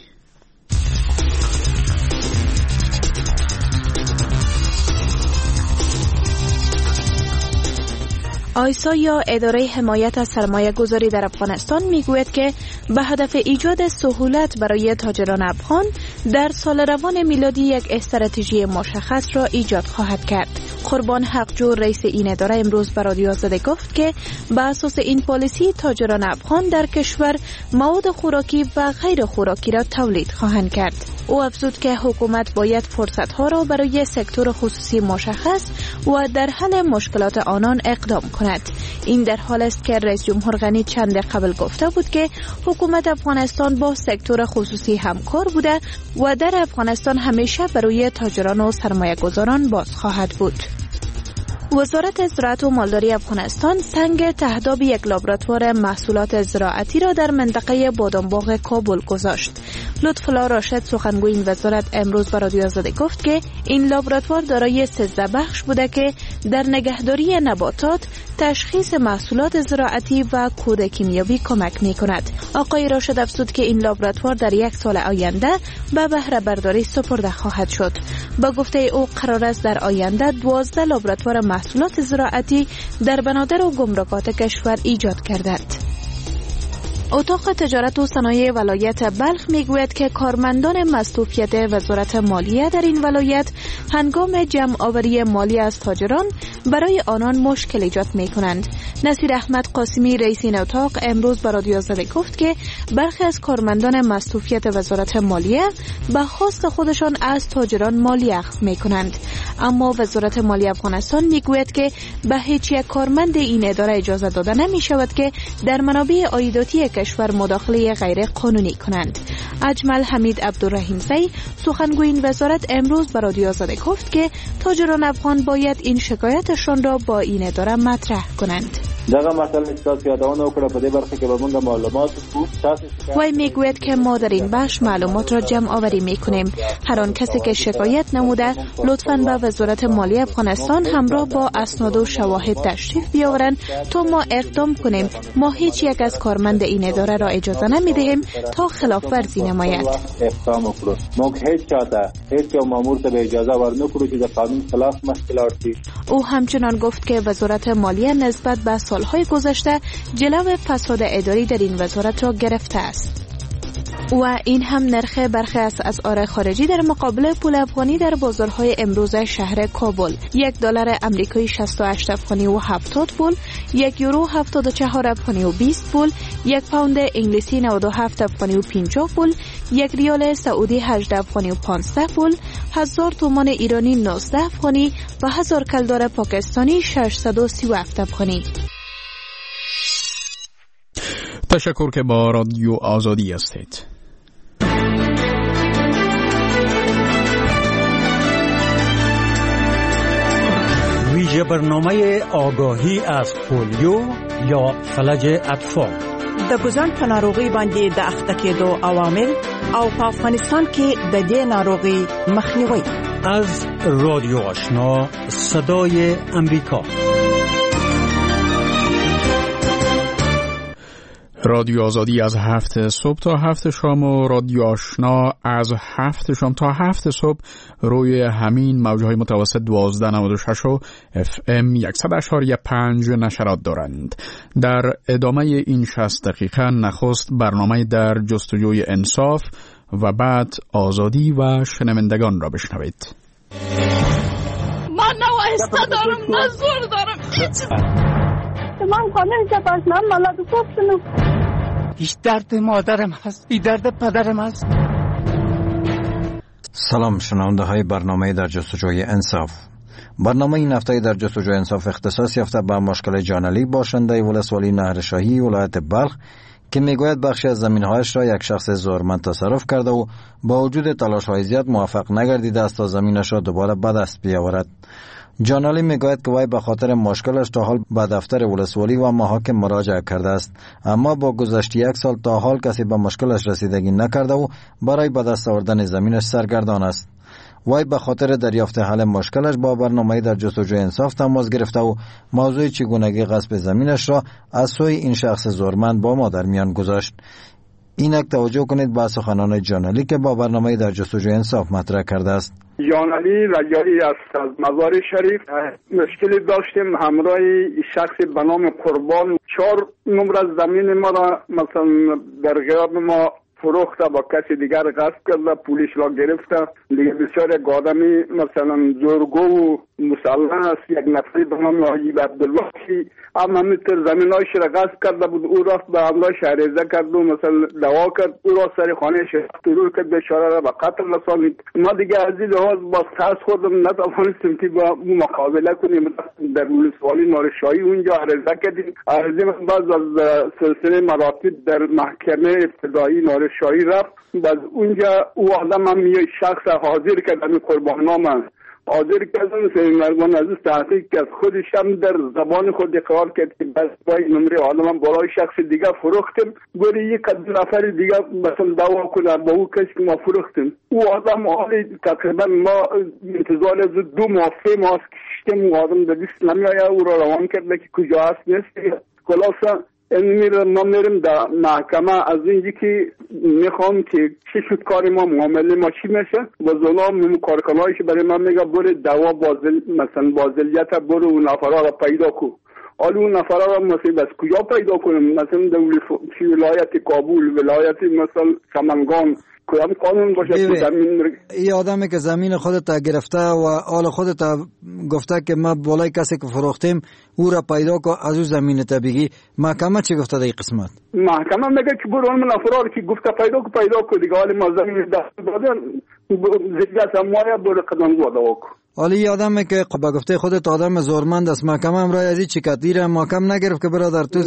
[SPEAKER 21] آیسا یا اداره حمایت از سرمایه گذاری در افغانستان میگوید که به هدف ایجاد سهولت برای تاجران افغان در سال روان میلادی یک استراتژی مشخص را ایجاد خواهد کرد. قربان حقجو رئیس این اداره امروز به رادیو آزادی گفت که به اساس این پالیسی تاجران افغان در کشور مواد خوراکی و غیر خوراکی را تولید خواهند کرد. او افزود که حکومت باید فرصت‌ها را برای سکتور خصوصی مشخص و در حل مشکلات آنان اقدام کند. این در حال است که رئیس جمهور غنی چند قبل گفته بود که حکومت افغانستان با سکتور خصوصی همکار بوده و در افغانستان همیشه برای تاجران و سرمایه‌گذاران باز خواهد بود. وزارت زراعت و مالداری افغانستان سنگ تهداب یک لابراتوار محصولات زراعتی را در منطقه بادامباغ کابل گذاشت. لطف‌الله راشد سخنگوی این وزارت امروز به رادیو آزادی گفت که این لابراتوار دارای 13 بخش بوده که در نگهداری نباتات، تشخیص محصولات زراعتی و کود کیمیاوی کمک می‌کند. آقای راشد افزود که این لابراتوار در 1 سال آینده به بهره برداری سپرده خواهد شد. با گفته او قرار است در آینده 12 لابراتوار محصولات زراعتی در بنادر و گمرکات کشور ایجاد گردد. اتاق تجارت و صنایع ولایت بلخ میگوید که کارمندان مصروفیت وزارت مالیه در این ولایت هنگام جمع آوری مالی از تاجران برای آنان مشکل ایجاد می کنند. نصیر احمد قاسمی رئیس این اتاق امروز به رادیو آزادی گفت که برخی از کارمندان مصروفیت وزارت مالیه به خواست خودشان از تاجران مالی اخذ می کنند، اما وزارت مالیه افغانستان میگوید که به هیچ یک کارمند این اداره اجازه داده نمی شود که در منابع عایداتی کشور مداخله غیر قانونی کنند. اجمل حمید عبدالرحیم زی سخنگوی این وزارت امروز به رادیو آزادی گفت که تاجران افغان باید این شکایتشان را با این اداره مطرح کنند.
[SPEAKER 2] دغه مسئله تاسو یادونه وکړه په دې برخه کې به موږ معلومات
[SPEAKER 21] وی میگوید که ما در این بخش معلومات را جمع آوری میکنیم. هر آن کسی که شکایت نموده لطفاً به وزارت مالیه افغانستان همراه با اسناد و شواهد تشریف بیاورند تا ما اقدام کنیم. ما هیچ یک از کارمند این اداره را اجازه نمیدهیم تا خلاف ورزی نماید.
[SPEAKER 2] اقدام وکړو. موږ هیچ چاته هیچ مامور ته اجازه ورنکړو چې د قانون خلاف مشکلات شي.
[SPEAKER 21] او همچنان گفت که وزارت مالیه نسبت به سالهای گذشته جلو فساد اداری در این وزارت را گرفته است. و این هم نرخ برخی از اسعار خارجی در مقابل پول افغانی در بازارهای امروز شهر کابل: $1 آمریکایی 68 افغانی و 70 پول، €1 74 افغانی و 20 پول، یک پوند انگلیسی 97 افغانی و 50 پول، یک ریال سعودی 18 افغانی و 15 پول، 1000 تومان ایرانی 19 افغانی و 1000 کلدار پاکستانی 637 افغانی.
[SPEAKER 1] تشکر که با رادیو آزادی هستید.
[SPEAKER 22] ویژه برنامه آگاهی از پولیو یا فلج اطفال.
[SPEAKER 23] د ګوزن په ناروغي باندې د اخته کېدو عوامل او په افغانستان کې د دې ناروغي مخنیوي.
[SPEAKER 22] از رادیو آشنا صدای امریکا.
[SPEAKER 1] رادیو آزادی از 7 صبح تا 7 شام و رادیو آشنا از 7 شام تا 7 صبح روی همین موجهای متوسط 1296 و FM 100.5 نشرات دارند. در ادامه این 60 دقیقه نخست برنامه در جستجوی انصاف و بعد آزادی و شنوندگان را بشنوید.
[SPEAKER 24] من نوایسته دارم، من زور دارم. من خانه جباشنم ملاد خوبشنم.
[SPEAKER 22] هیچ درد مادرم هست، این درد پدرم هست.
[SPEAKER 25] سلام شنونده های برنامه در جستجوی انصاف. برنامه این هفته در جستجوی انصاف اختصاص یافته به مشکل جانعلی باشنده ولسوالی نهرشاهی ولایت بلخ که میگوید بخشی از زمینهایش را یک شخص زورمند تصرف کرده و با وجود تلاش‌های زیاد موفق نگردیده است تا زمینش را دوباره به دست بیاورد. جانعلی میگوید که وی به خاطر مشکلش تا حال به دفتر ولسوالی و محاکم مراجعه کرده است، اما با گذشت 1 سال تا حال کسی به مشکلش رسیدگی نکرده و برای به دست آوردن زمینش سرگردان است. وی به خاطر دریافت حل مشکلش با برنامه در جستجوی انصاف تماس گرفته و موضوع چگونگی غصب زمینش را از سوی این شخص زورمند با ما در میان گذاشت. اینک توجه کنید به سخنان جانعلی که با برنامه در جستجوی انصاف مطرح کرده است.
[SPEAKER 3] جانعلی رجایی است از مزار شریف. مشکلی داشتیم همراه شخص به نام قربان 4 نمره زمین ما را مثلا در غیاب ما فروخته، با کسی دیگر غصب کرده، پولیس را گرفته. دیگه بسیار یک آدمی مثلا زورگو و مسلح است، یک نفری به نام ناجیب عبدالله که اما همینطور زمینایش را غصب کرده بود. او رفت به املاش عریضه کرد و مثلا دعوا کرد، او را سر خانهش ترور کرد، بیچاره را به قتل رسانید. ما دیگه از این لحاظ باز ترس خوردم، نتوانستیم که با مقابله کنیم. در ولسوالی نهرشاهی اونجا عریضه کردیم. عریضه بعد از سلسله مراتب در محکمه ابتدایی نهرشاهی رفت. بعد اونجا او آدم هم یه شخص حاضر کرد، همین قرباننامه حاضر کردن. سیمرمان عزیز تحقیق کرد، خودش هم در زبان خود اقرار کرد که بس با این نمره آدم هم برای شخص دیگه فروختیم. گوری یک نفر دیگه مثلا دعوا کنه با او کسی که ما فروختیم. او آدم حالی تقریبا ما انتظار از 2 ماه 3 ماه که او آدم در دست نمیایه. او را روان کرده که کجا هست نیست. خلاصه ما میرم در محکمه. از اینجی که میخوام که چی شد کار ما، معامله ما چی میشه. و ظلام کارکنایش برای من میگه برو دوا مثلا بازلیت برو و نفرها را پیدا کو.
[SPEAKER 19] حالا اون نفرا را مثلا از کجا پیدا کنیم؟ مثلا در ولایت کابل، ولایت مثلا سمنگان کدام قانون باشه که زمین
[SPEAKER 25] این آدمی که زمین خودت گرفته و حال خودت گفته که ما بالای کسی که فروختیم او را پیدا کن از او زمین تا بگی، محکمه چی گفته در این قسمت؟
[SPEAKER 19] محکمه میگه که برو اون نفرا که گفته پیدا کن دیگه، حالا ما زمین دست دادن زیگه سمایه برو قدم زاده وکن.
[SPEAKER 25] حالا این آدمی که با گفته خودت آدم زورمند است، محکمه هم رای از این چیکت دیره محکم نگرفت که برادر تو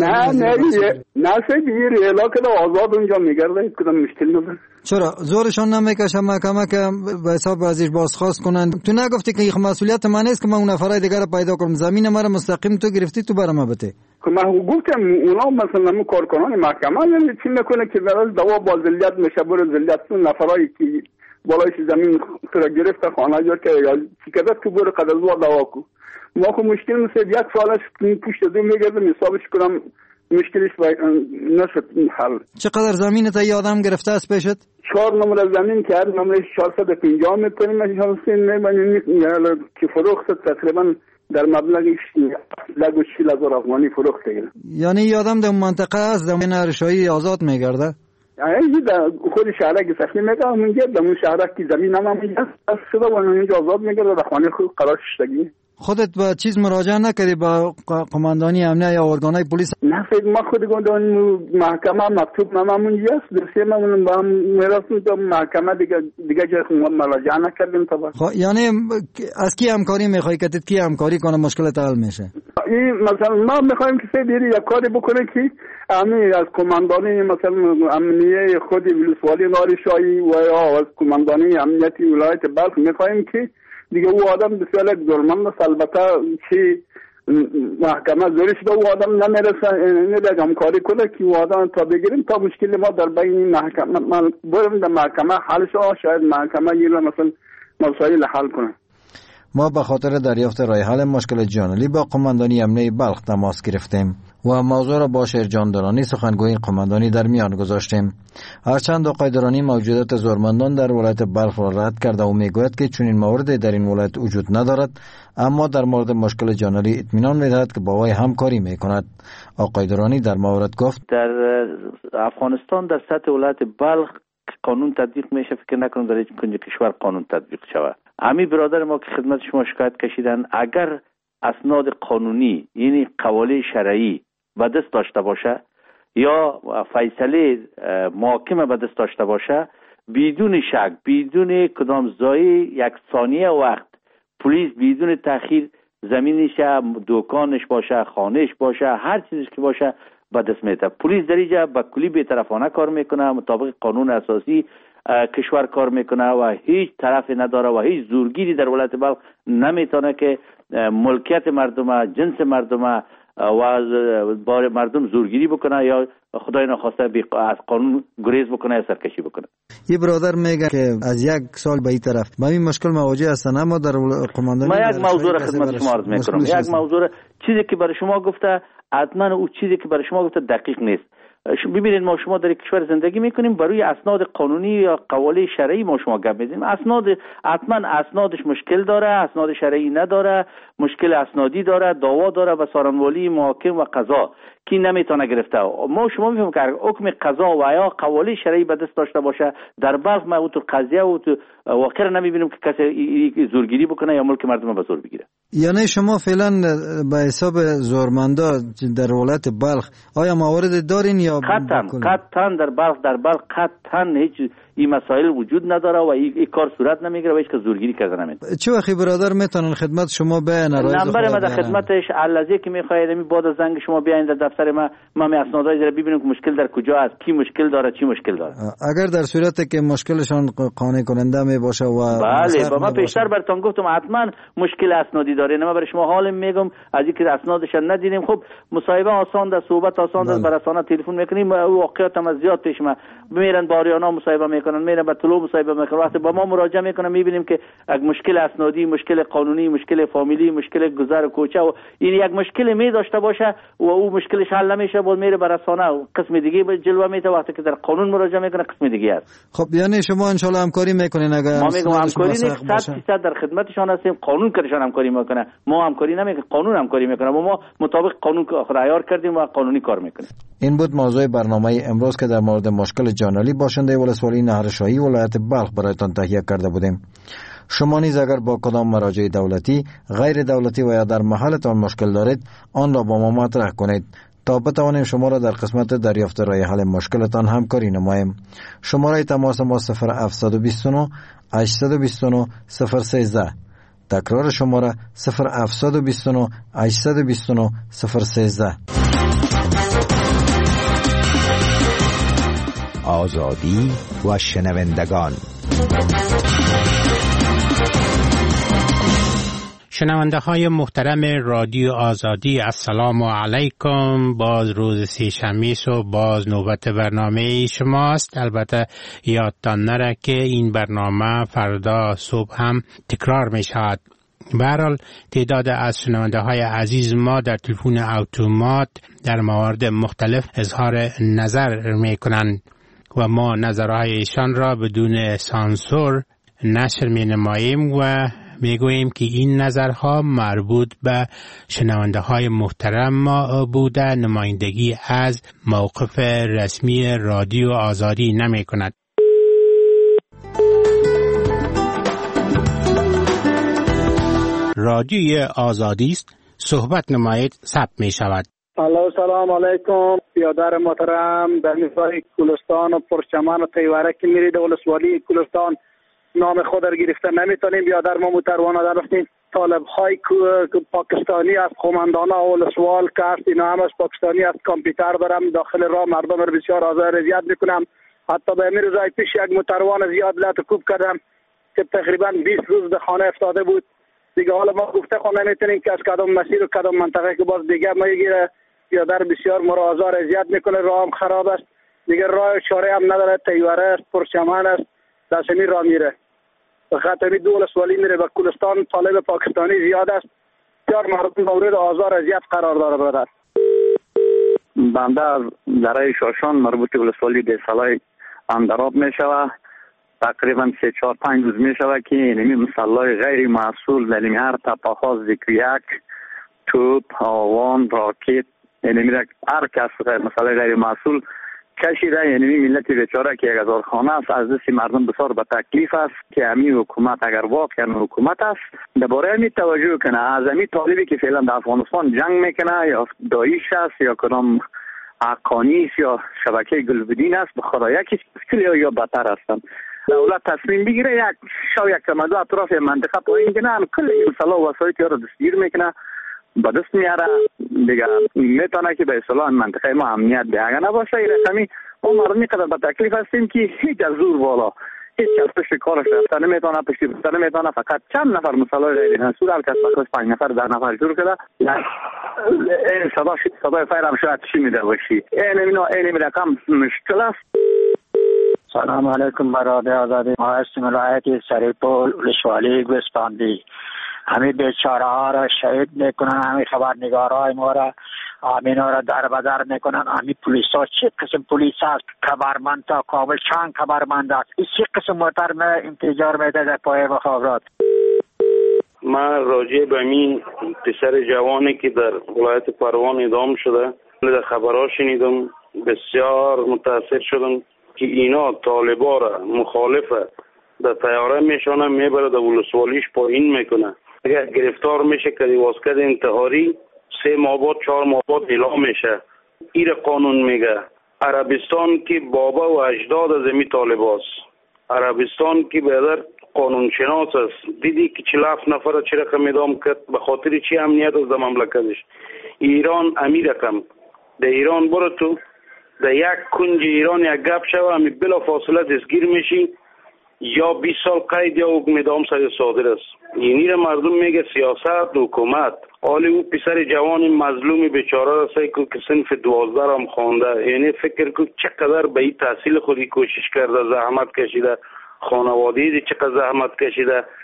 [SPEAKER 19] نه سیدی ریلا که آزاد اونجا میگرده کدام مشکل نداره.
[SPEAKER 25] چرا زورشان نمیکشه محکمه که به حساب ازش بازخواست کنند؟ تو نگفتی که این مسئولیت من نیست که من اون نفرای دیگر پیدا کنم؟ زمین ما را مستقیم تو گرفتی، تو برام بده.
[SPEAKER 19] که من گفتم اونا مثلا من کارکنان محکمه یعنی چی میکنه که براش دوا با ذلیت میشه، برو ذلیت نفرایی که بالایش زمین سر گرفته خانه جور که یا چی کده تو برو قدرزوا دوا کو. ما خو مشکل مثل یک سالش پشت دو میگردم حسابش کنم مشکلش نشد حل.
[SPEAKER 25] چقدر زمین تا آدم گرفته است پیشت؟
[SPEAKER 19] 4 نمره زمین که هر نمره 450 میتونیم مثلا میبینیم که فروخت تقریبا در مبلغ 40,000 افغانی فروخته.
[SPEAKER 25] یعنی این آدم در منطقه است زمین ارشایی آزاد میگرده؟
[SPEAKER 19] یعنی در خود شهرک سختی میگه اونجا در اون شهرک که زمین هم اونجا شده و اونجا آزاد میگرده در خانه خود قرار شدگی.
[SPEAKER 25] خودت با چیز مراجعه نکردی با قماندانی امنیه یا ارگانهای پلیس؟
[SPEAKER 19] نه فکر ما خود گفتم محکمه مکتوب ناممون است درسته ما با هم میرفتیم تا محکمه دیگه جای مراجعه نکردیم تا.
[SPEAKER 25] خب یعنی از کی همکاری میخوای که کی همکاری کنه مشکلت حل میشه؟
[SPEAKER 19] این مثلا ما میخوایم که سه دیری یک کاری بکنه که امنی از قماندانی مثلا امنیه خود ولسوالی نارشایی و یا از قماندانی امنیتی ولایت بلخ میخوایم که دیگه او آدم بسیار یک ظلمند است، البته چی محکمه زورش به او آدم نمیرسه، اینه همکاری کنه که او آدم تا بگیریم تا مشکل ما در بین محکمه من برم در محکمه حل شد، شاید محکمه یه مثلا مسائل حل کنه.
[SPEAKER 25] ما به خاطر دریافت راه حل مشکل جانلی با قماندانی امنیه بلخ تماس گرفتیم و موضوع را با شهرجاندارانی سخنگوی قماندانی در میان گذاشتیم. هرچند آقای درانی موجودیت زورمندان در ولایت بلخ را رد کرده و میگوید که چنین موردی در این ولایت وجود ندارد، اما در مورد مشکل جانلی اطمینان میدهد که با وی همکاری میکند. آقای درانی در مورد گفت
[SPEAKER 5] در افغانستان در سطح ولایت بلخ قانون تطبیق میشه، فکر نکنم در هیچ کنج کشور قانون تطبیق شود. امی برادر ما که خدمت شما شکایت کشیدن، اگر اسناد قانونی یعنی قواله شرعی به دست داشته باشه یا فیصله محاکمه به دست داشته باشه، بدون شک بدون کدام ضایع یک ثانیه وقت پلیس بدون تأخیر زمینش، دکانش باشه، خانهش باشه، هر چیزش که باشه به دست میده. پلیس در اینجا با کلی بی‌طرفانه کار میکنه، مطابق قانون اساسی کشور کار میکنه و هیچ طرفی نداره و هیچ زورگیری در ولایت بلخ نمیتونه که ملکیت مردم، جنس مردم و بار مردم زورگیری بکنه یا خدای نخواسته از قانون گریز بکنه یا سرکشی بکنه.
[SPEAKER 25] یه برادر میگه که از یک سال به این طرف با این مشکل مواجه هستن، اما در قماندانی
[SPEAKER 5] ما یک موضوع را خدمت شما عرض میکنم. یک موضوع چیزی که برای شما گفته حتما او چیزی که برای شما گفته دقیق نیست. ببینید ما شما در کشور زندگی میکنیم، برای اسناد قانونی یا قواله شرعی ما شما گپ میزنیم. اسناد حتما اسنادش مشکل داره، اسناد شرعی نداره، مشکل اسنادی داره، دعوا داره و سارنوالی محاکم و قضا کی نمیتونه گرفته. ما شما میفهمیم که حکم قضا و یا قواله شرعی به دست داشته باشه در بلخ ما تو قضیه و تو واقعا نمیبینیم که کسی زورگیری بکنه یا ملک مردم به زور بگیره.
[SPEAKER 25] یعنی شما فعلا به حساب زورمندا در ولایت بلخ آیا موارد دارین یا
[SPEAKER 5] قطعا در بلخ قطعا هیچ این مسائل وجود نداره و این کار صورت نمیگیره و هیچ که زورگیری کرده نمیتونه.
[SPEAKER 25] چه وقتی برادر میتونن خدمت شما بیان؟
[SPEAKER 5] نمبر ما در خدمتش علازی که میخواید بعد از زنگ شما بیاین در دفتر ما می اسنادای رو ببینیم که مشکل در کجا است، کی مشکل داره، چی مشکل داره.
[SPEAKER 25] اگر در صورتی که مشکلشان قانع کننده می باشه و
[SPEAKER 5] بله با ما پیشتر براتون گفتم حتما مشکل اسنادی داره. ما برای شما حال میگم از اینکه اسنادش ندیدیم. خب مصاحبه آسان است، صحبت آسان است، برسانه تلفن میکنیم واقعیت هم زیاد پیش ما میرن باریانا مصاحبه میکنن، میرن با طلوع مصاحبه میکنن، وقتی با ما مراجعه میکنن میبینیم که یک مشکل اسنادی، مشکل قانونی، مشکل فامیلی، مشکل گذر کوچه و این یک مشکل می داشته باشه و او مشکلش حل نمیشه باز میره بر رسانه قسم دیگه جلوه میده، وقتی که در قانون مراجعه میکنه قسم دیگه است.
[SPEAKER 25] خب یعنی شما ان شاء الله همکاری میکنین؟ اگر
[SPEAKER 5] ما میگم همکاری نیست، 100% در خدمتشان هستیم. قانون کارشان همکاری میکنه، ما همکاری نمیکنیم، قانون همکاری میکنه. ما مطابق قانون رعایت کردیم و قانونی کار میکنیم.
[SPEAKER 25] این بود موضوع برنامه امروز که در مورد مشکل جانعلی باشنده ولسوالی نهرشاهی ولایت بلخ برایتان تهیه کرده بودیم. شما نیز اگر با کدام مراجع دولتی، غیر دولتی و یا در محلتان مشکل دارید، آن را با ما مطرح کنید تا بتوانیم شما را در قسمت دریافت راه حل مشکلتان همکاری نماییم. شماره تماس ما 0729 829 013. تکرار شماره 0729 829 013.
[SPEAKER 8] آزادی و شنوندگان.
[SPEAKER 9] شنونده های محترم رادیو آزادی، السلام علیکم. باز روز سه‌شنبه صبح باز نوبت برنامه شماست. البته یادتان نره که این برنامه فردا صبح هم تکرار می شود. به هر حال تعداد از شنونده های عزیز ما در تلفن اتومات در موارد مختلف اظهار نظر می کنند و ما نظرهای ایشان را بدون سانسور نشر می نماییم و می گوییم که این نظرها مربوط به شنونده های محترم ما بوده، نمایندگی از موقف رسمی رادیو آزادی نمی کند. رادیوی آزادی است، صحبت نمایید، ثبت می شود.
[SPEAKER 10] سلام علیکم برادر محترم. در نزاع کلستان و پرچمان و تیوره که میرید ولسوالی کلستان نام خود را گرفته نمیتونیم. برادر ما متروانه رفتیم. طالب های پاکستانی از قماندان ولسوال کارت اینا هم از پاکستانی از کامپیوتر دارم داخل راه مردم را بسیار آزار اذیت میکنم. حتی به امیر روزای پیش یک متروان زیاد لطکوب کردم که تقریبا 20 روز به خانه افتاده بود. دیگه حالا ما گفته خود نمیتونیم که از کدام مسیر و کدام منطقه که باز دیگه ما یه برادر بسیار ما را آزار اذیت میکنه. راه هم خراب است، دیگه راه چاره هم نداره، تیوره است، پرچمان است، دستمی راه میره. به خاطر دو ولسوالی میره به کلستان طالب پاکستانی زیاد است. بسیار مردم مورد آزار اذیت قرار داره برادر.
[SPEAKER 11] بنده از درای شاشان مربوط ولسوالی بیسالای اندراب میشوه. تقریبا 3-4-5 روز میشوه که اینمی مسلای غیر محصول در هر تپه ها ذکریک توپ، آوان، راکت، اینمی هر کس مسلای غیر محصول کشیده. یعنی ملت بیچاره که 1000 خانه است از دست مردم بسیار به تکلیف است که امی حکومت اگر واقعا حکومت است درباره امی توجه کنه. از امی طالبی که فعلا در افغانستان جنگ میکنه یا داعش است یا کدام حقانی است یا شبکه گلبدین است، به خدا یکی مشکل یا بدتر هستند. دولت تصمیم بگیره یک شو یک کمدو اطراف منطقه پایین کنه، کل اصلاح وسایت رو دستگیر میکنه، به دست میاره دیگه. میتونه که به اصطلاح منطقه ما امنیت دیگه نباشه. این رقمی ما مردمی قدر به تکلیف هستیم که هیچ از زور بالا هیچ از پشت کارش رفته نمیتونه، پشت رفته نمیتونه. فقط چند نفر مثلا غیر مسئول هر کس فقط 5 نفر 10 نفر جور کرده. این صدای فایر هم شاید چی میده باشی. این رقم مشکل است.
[SPEAKER 12] سلام علیکم برادر آزادی. ما هستیم ولایت سریپول ولسوالی گوسفندی. همین بیچاره ها را شهید میکنن، همین خبرنگارای ما را آمینا را در بدر میکنن. همین پلیس ها چه قسم پلیس هست؟ کبرمند تا کابل چند کبرمند است؟ این چه قسم محترم انتظار میده در پای مخابرات؟
[SPEAKER 26] من راجع به این پسر جوانی که در ولایت پروان اعدام شده در خبرها شنیدم، بسیار متاثر شدم که اینا طالبا را مخالفه در تیاره میشانه میبره در ولسوالیش پایین میکنه. اگر گرفتار میشه که واسکت انتحاری 3 ماه بعد 4 ماه بعد اعلام میشه. این قانون میگه عربستان که بابا و اجداد از امی طالباست، عربستان که بیادر قانون شناس است، دیدی که 47 نفر چه رقم اعدام کرد به خاطر چی امنیت از مملکتش. ایران امیر رقم در ایران برو تو در یک کنج ایران یک گپ شوه همی بلا فاصله دستگیر میشی یا 20 سال قید یا حکم اعدام سر صادر است. اینی را مردم میگه سیاست حکومت. حالی او پسر جوان مظلوم بیچاره را سعی که صنف 12 هم خوانده، یعنی فکر که چقدر به این تحصیل خودی کوشش کرده، زحمت کشیده، خانواده دی چقدر زحمت کشیده.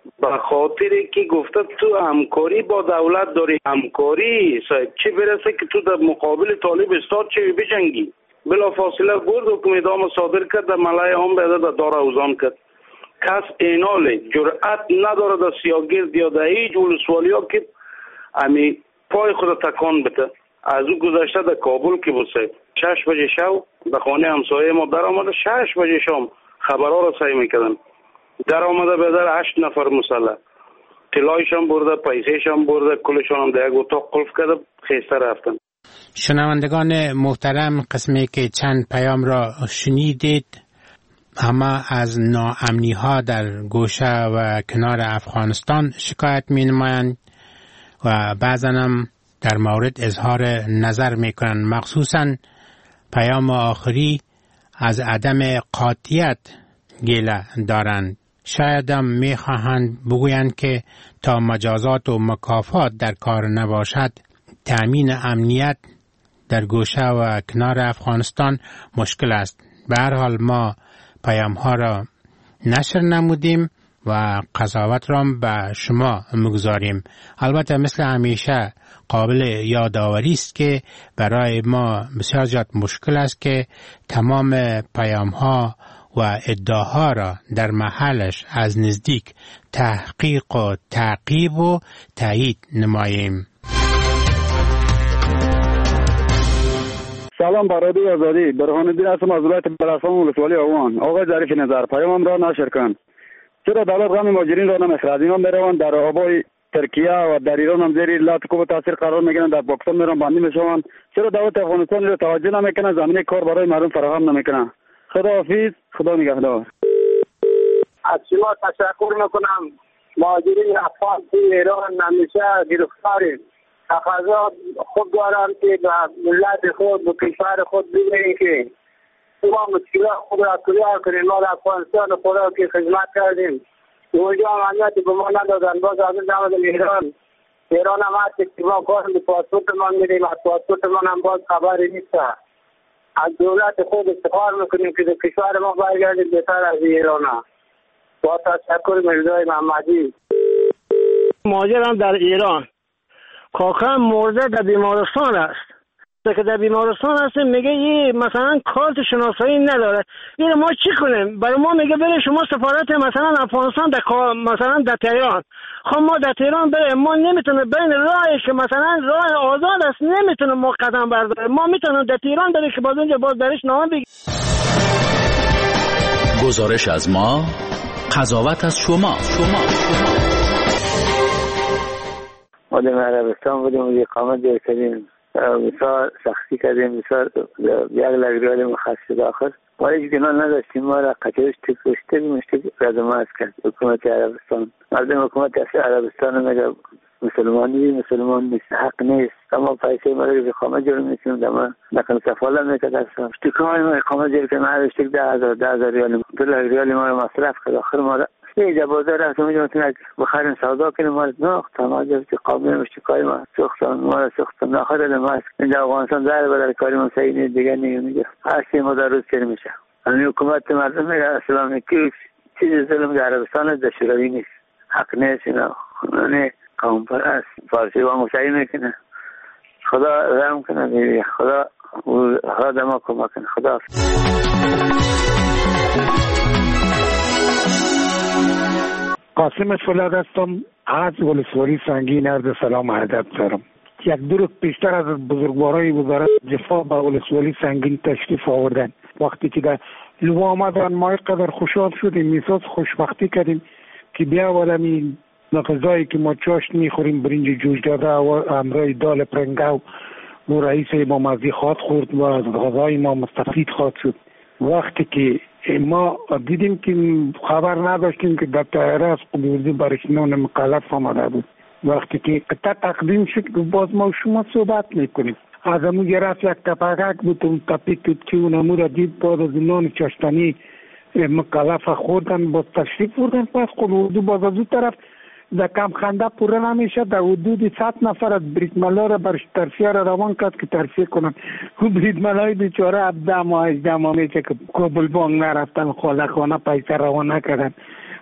[SPEAKER 26] به خاطری که گفته تو همکاری با دولت داری، همکاری صاحب چی برسه که تو در مقابل طالب استاد چی بجنگی. بلا فاصله گرد حکم اعدام صادر کرد، در ملای هم بیده در دار اوزان کرد. کس اینال جرأت نداره در سیاگرد یا در هیچ ولسوالی ها که امی پای خود تکان بده. از او گذشته در کابل که بود صاحب 6 بجه شب در خانه همسایه ما در آمده، 6 بجه شام خبرها را سعی میکردن. در آمده بدر 8 نفر مسلح، طلایشان برده، پیسهشان برده، کلشان هم در یک اتاق قلف کرده، خیسته رفتن.
[SPEAKER 9] شنوندگان محترم، قسمی که چند پیام را شنیدید همه از ناامنی ها در گوشه و کنار افغانستان شکایت می نمایند و بعضا هم در مورد اظهار نظر می کنند. مخصوصا پیام آخری از عدم قاطعیت گله دارند. شاید هم می خواهند بگویند که تا مجازات و مکافات در کار نباشد تأمین امنیت در گوشه و کنار افغانستان مشکل است. به هر حال ما پیام ها را نشر نمودیم و قضاوت را به شما مگذاریم. البته مثل همیشه قابل یادآوری است که برای ما بسیار زیاد مشکل است که تمام پیام ها و ادعاها را در محلش از نزدیک تحقیق و تعقیب و تایید نماییم.
[SPEAKER 10] سلام برادر آزادی، برهان الدین هستم از ولایت بلخان ولسوالی آوان. آقای ظریف نظر، پیامم را نشر کن. چرا دولت غم مهاجرین را نمیخرد؟ اینا میروند در آبای ترکیه و در ایران هم زیر لطکوب تاثیر قرار میگیرن، در پاکستان میرن بندی میشوند. چرا دولت افغانستان را توجه نمیکنه، زمینه کار برای مردم فراهم نمیکنه؟ خداحافظ، خدا نگهدار.
[SPEAKER 12] از شما تشکر میکنم. مهاجرین افغان توی ایران همیشه گرفتاریم. تقاضا خود دارم که به ملت خود، به کشور خود بگوییم که شما مشکلات خود را کلیار کنیم. ما در افغانستان خدا که خدمت کردیم، اونجا امنیت به ما ندادن، باز از این نمازم ایران هم هست که ما کارم به پاسپورت ما میریم، از پاسپورت ما هم باز خبری نیست. از دولت خود استفاده میکنیم که در کشور ما برگردیم بهتر از ایران. با تشکر مرزای محمدی.
[SPEAKER 6] مهاجرم در ایران، کاکم مرده در بیمارستان است. که در بیمارستان هست میگه یه مثلا کارت شناسایی نداره. این ما چی کنیم؟ برای ما میگه بره شما سفارت مثلا افغانستان مثلا در تهران. خب ما در تهران بریم، ما نمیتونه بین راهی که مثلا راه آزاد است نمیتونه ما قدم برداریم. ما میتونیم در تهران بریم که باز اونجا باز درش نامه بگیریم.
[SPEAKER 7] گزارش از ما، قضاوت از شما.
[SPEAKER 12] ما در عربستان بودیم، اقامت دیر کردیم، بسیار سختی کردیم، بسیار یک لگریال مخصص داخل ما هیچ گناه نداشتیم. ما را قطعش تکشته رزماز کرد حکومت عربستان. مردم حکومت عربستان میگه مسلمان نیست، حق نیست. اما پیسه ما را اقامت جور میکنیم، اما نقل کفاله میکرد. اشتکای ما اقامت جور کنیم، هر اشتک 10,000 ریال، 2 ریال ما را مصرف کرد. آخر ما را یه بازار رفتم اونجا بخریم سودا کنیم، ما ناخت ما جبت قابل اشتکای ما سختم ناخد ما اینجا افغانستان در بدر کاری ما صحیح نیست دیگه. میگه هر چی ما در روز چه میشه. همین حکومت مردم میگه اسلامی که چیز ظلم در عربستان در شوروی نیست، حق نیست. اینا خانه قوم پرست فارسی با مشاهی میکنه. خدا رحم کنه دیگه، خدا ما کمک کنه. خدا
[SPEAKER 13] قاسم فولاد هستم از ولسوالی سنگین. عرض سلام و ادب دارم. یک دو روز پیشتر از بزرگوارای وزارت دفاع به ولسوالی سنگین تشریف آوردن. وقتی که در لوا آمدن ما قدر خوشحال شدیم، میساز خوشبختی کردیم که بیا ولمی غذایی که ما چاشت میخوریم، برنج جوش داده و همراه دال پرنگاو و رئیس ما مزی خواد خورد و از غذای ما مستفید خواد شد. وقتی که ما دیدیم که خبر نداشتیم که در طیاره از قبوزی برشنان مکلف آمده بود. وقتی که قطعه تقدیم شد باز ما شما صحبت میکنیم. از امو گرفت یک تپاکک بود، اون تپی که اونمو را دید باز از نان چاشتنی مکلف خوردن، باز تشریف بردن پس قبوزی. باز از اون طرف در کم خنده پوره نمیشه، در حدود 100 نفر از بریدملا را برش ترفیه را روان کرد که ترفیه کنن. اون بریدملای بیچاره 17 ماه 18 ماه میشه که کابل بانک نرفتن، خالقانه پیسه روان نکردن.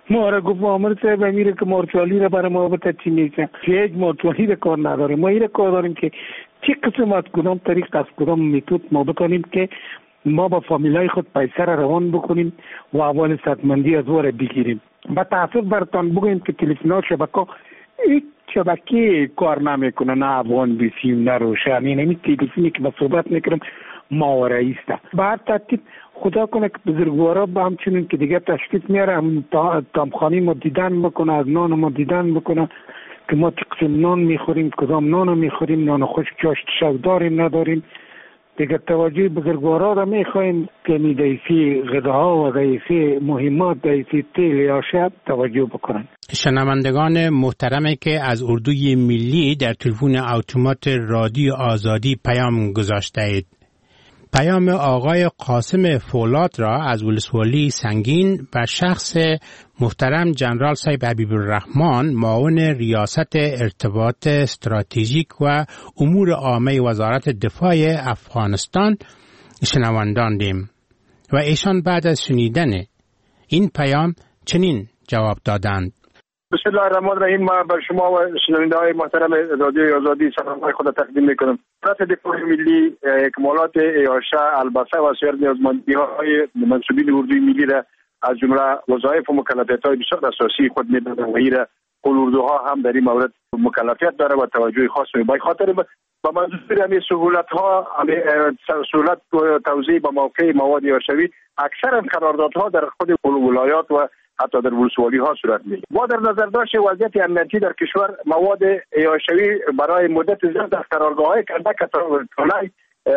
[SPEAKER 13] ما را گفت عامر صاحب میره که مارچالی را برای ما بتا چی میشه، هیچ مارچالی را کار نداریم. ما این کار داریم که چه قسم از کدام طریق از کدام میتود ما بکنیم که ما با فامیلای خود پیسه را روان بکنیم و اول صدمندی از وره بگیریم. با تاسف برتان بگویم که تلفن‌ها هیچ شبکه کار نمیکنه، نه افغان بیسیم نه روشن. این تلفنی که با صحبت میکنم ما و رئیس ده. بعد ترتیب خدا کنه که بزرگوارا با همچنین که دیگه تشکیل میاره، تامخانی ما دیدن بکنه، از نان ما دیدن بکنه که ما قسم نان میخوریم، کدام نان میخوریم، نان خشک چاشت شو داریم نداریم. دیگه توجه بزرگوارا را میخوایم که دیسی غذاها و دیسی مهمات دیسی تیل یا شب توجه بکنن.
[SPEAKER 9] شنوندگان محترمی که از اردوی ملی در تلفن اتومات رادیو آزادی پیام گذاشته اید. پیام آقای قاسم فولاد را از ولسوالی سنگین و شخص محترم جنرال صاحب حبیب الرحمن معاون ریاست ارتباط استراتژیک و امور عامه وزارت دفاع افغانستان شنوانداندیم و ایشان بعد از شنیدن این پیام چنین جواب دادند:
[SPEAKER 14] بسم الله الرحمن الرحیم. ما به شما و شنونده های محترم رادیو آزادی سلام خود تقدیم میکنم. وزارت دفاع ملی اکمالات ایاشه البسه و سایر نیازمندی های منصوبین اردوی ملی را از جمله وظایف و مکلفیت های بسیار اساسی خود میدادن و ایره کل اردوها هم در این مورد مکلفیت داره و توجه خاص به خاطر با منظور همین سهولت ها، سهولت توزیع با موقع مواد ایاشوی، اکثر قراردادها در خود ولایات و حتی در ولسوالی ها صورت میگیرد. با در نظر داشت وضعیت امنیتی در کشور، مواد ایاشوی برای مدت زیاد در قرارگاه‌های کندک تولای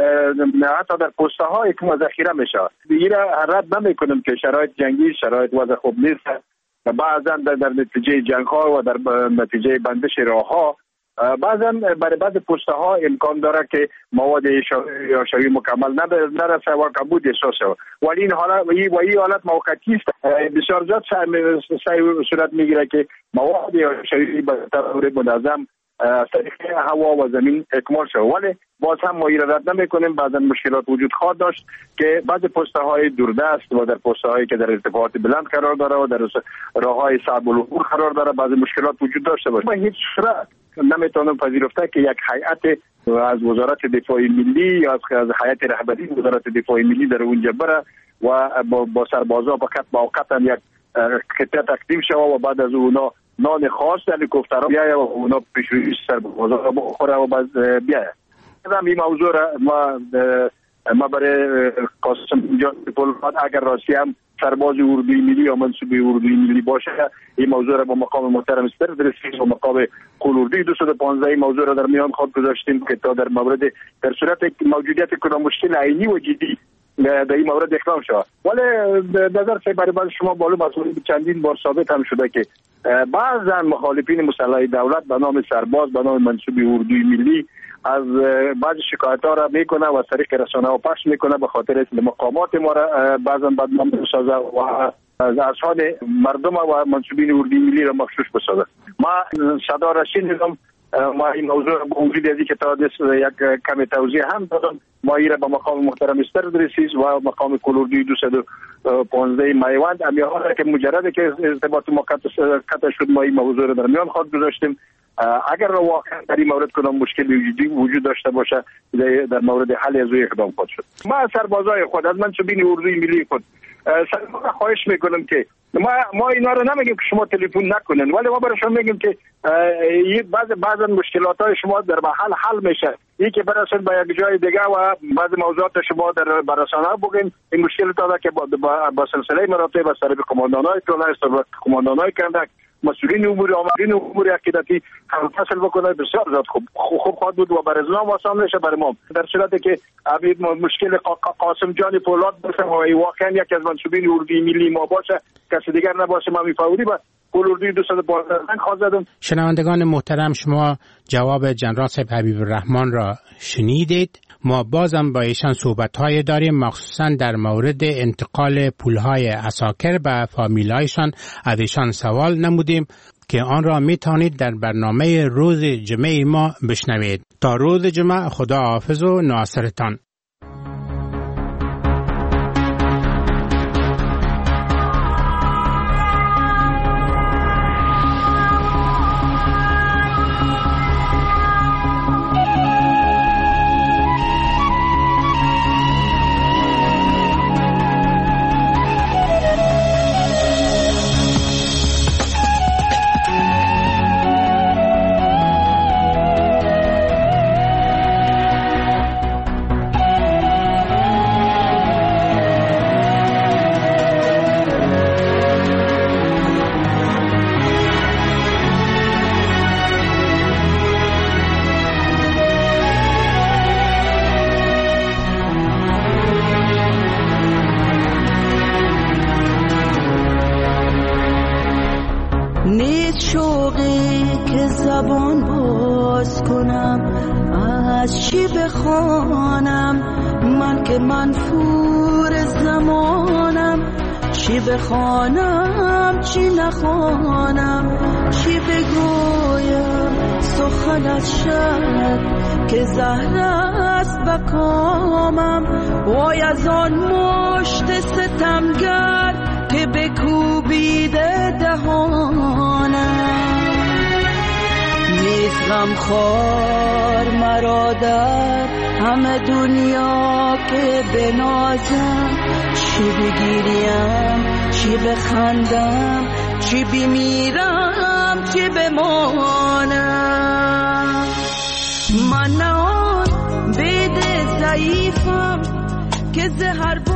[SPEAKER 14] حتی در پسته های که ذخیره میشه. دیگه رد نمیکنم که شرایط جنگی، شرایط وضع خوب نیست. بعضا در نتیجه جنگ ها و در نتیجه بندش راه ها بعضا برای بعض پسته ها امکان داره که مواد ایاشوی مکمل نرسه و کمبود احساس شود. ولی این حالت موقتی است. بسیار زیاد صورت میگیره که مواد ایاشوی به طور منظم از طریق هوا و زمین اکمال شود. ولی باز هم ما این رد نمیکنیم. بعضا مشکلات وجود خواهد داشت که بعض پسته های دوردست و در پسته هایی که در ارتفاعات بلند قرار داره و در راه های صعب العبور قرار داره بعض مشکلات وجود داشته باشه. ما هیچ صورت نمیتونم پذیرفته که یک هیئت از وزارت دفاع ملی یا از هیئت رهبری وزارت دفاع ملی در اونجا بره و با سربازا فقط موقتا یک خطه تقدیم شود و بعد از اونا نان خاص هلیکوپترها بیاید و اونا پیشروی سربازا را بخوره و بعد بیاید. این موضوع را ما برای قاسم جان فولاد اگر راستی هم سرباز اردوی ملی یا منصوب اردوی ملی باشه این موضوع را با مقام محترم سپرد رسید و مقام اردوی 215 موضوع را در میان خود گذاشتیم که تا در مورد در صورت موجودیت کدام مشکل عینی و جدی در این مورد اقدام شود. ولی نظر سه برای شما معلوم است چندین بار ثابت هم شده که بعضا مخالفین مسلح دولت به نام سرباز به نام منصوب اردوی ملی از بعض شکایت ها را میکنه و از طریق رسانه ها پخش میکنه به خاطر مقامات ما را بعضا بدنام بسازه و از اذهان مردم و منصوبین اردوی ملی را مغشوش بسازه. ما صدا را شنیدم. ما این موضوع با وجود ازی که تا یک کمی توضیح هم دادم. ما این را به مقام محترم استرد رسید و مقام کلوردی 215 میوند امیها را که مجرد که ارتباط ما قطع شد ما این موضوع را در میان خود گذاشتیم. اگر واقعا در این مورد کنم مشکلی وجود داشته باشه در مورد حل از اقدام خود شد. ما از سربازای خود از منصوبین اردوی ملی خود خواهش میکنم که ما اینا رو نمیگیم که شما تلفن نکنن ولی ما براشون میگیم که بعضا مشکلات های شما در محل حل میشه. این که برسن به یک جای دیگه و بعض موضوعات شما در برسانه بگین این مشکلات که با سلسله مراتب از طرف کماندانای تولای کماندانای کندک مسئولین امور آمرین امور عقیدتی هم فصل بکنه بسیار زیاد خوب خواهد بود و برای ازنا واسان میشه برای ما. در صورتی که مشکل قاسم جان فولاد باشه و واقعا یک از منصوبین اردوی ملی ما باشه کسی دیگر نباشه ما میفوری با کل اردوی 212 خواهد زدم.
[SPEAKER 9] شنوندگان محترم شما جواب جنرال صاحب حبیب الرحمن را شنیدید. ما بازم با ایشان صحبت‌های داریم مخصوصاً در مورد انتقال پول‌های عساکر به فامیل‌هایشان. از ایشان سوال نمودیم که آن را می‌توانید در برنامه روز جمعه ما بشنوید. تا روز جمعه خدا حافظ و ناصرتان.
[SPEAKER 4] از شوقی که زبان باز کنم، از چی بخوانم من که منفور زمانم، چی بخوانم چی نخوانم، چی بگویم سخن از شب که زهر است بکامم، وای از آن مشت ستمگر که بکوبیده دهانم. نیست غمخوار مرا در همه دنیا که بنازم، چی بگیریم چی بخندم، چی بمیرم چی بمانم. من نه آن بید ضعیفم که زهر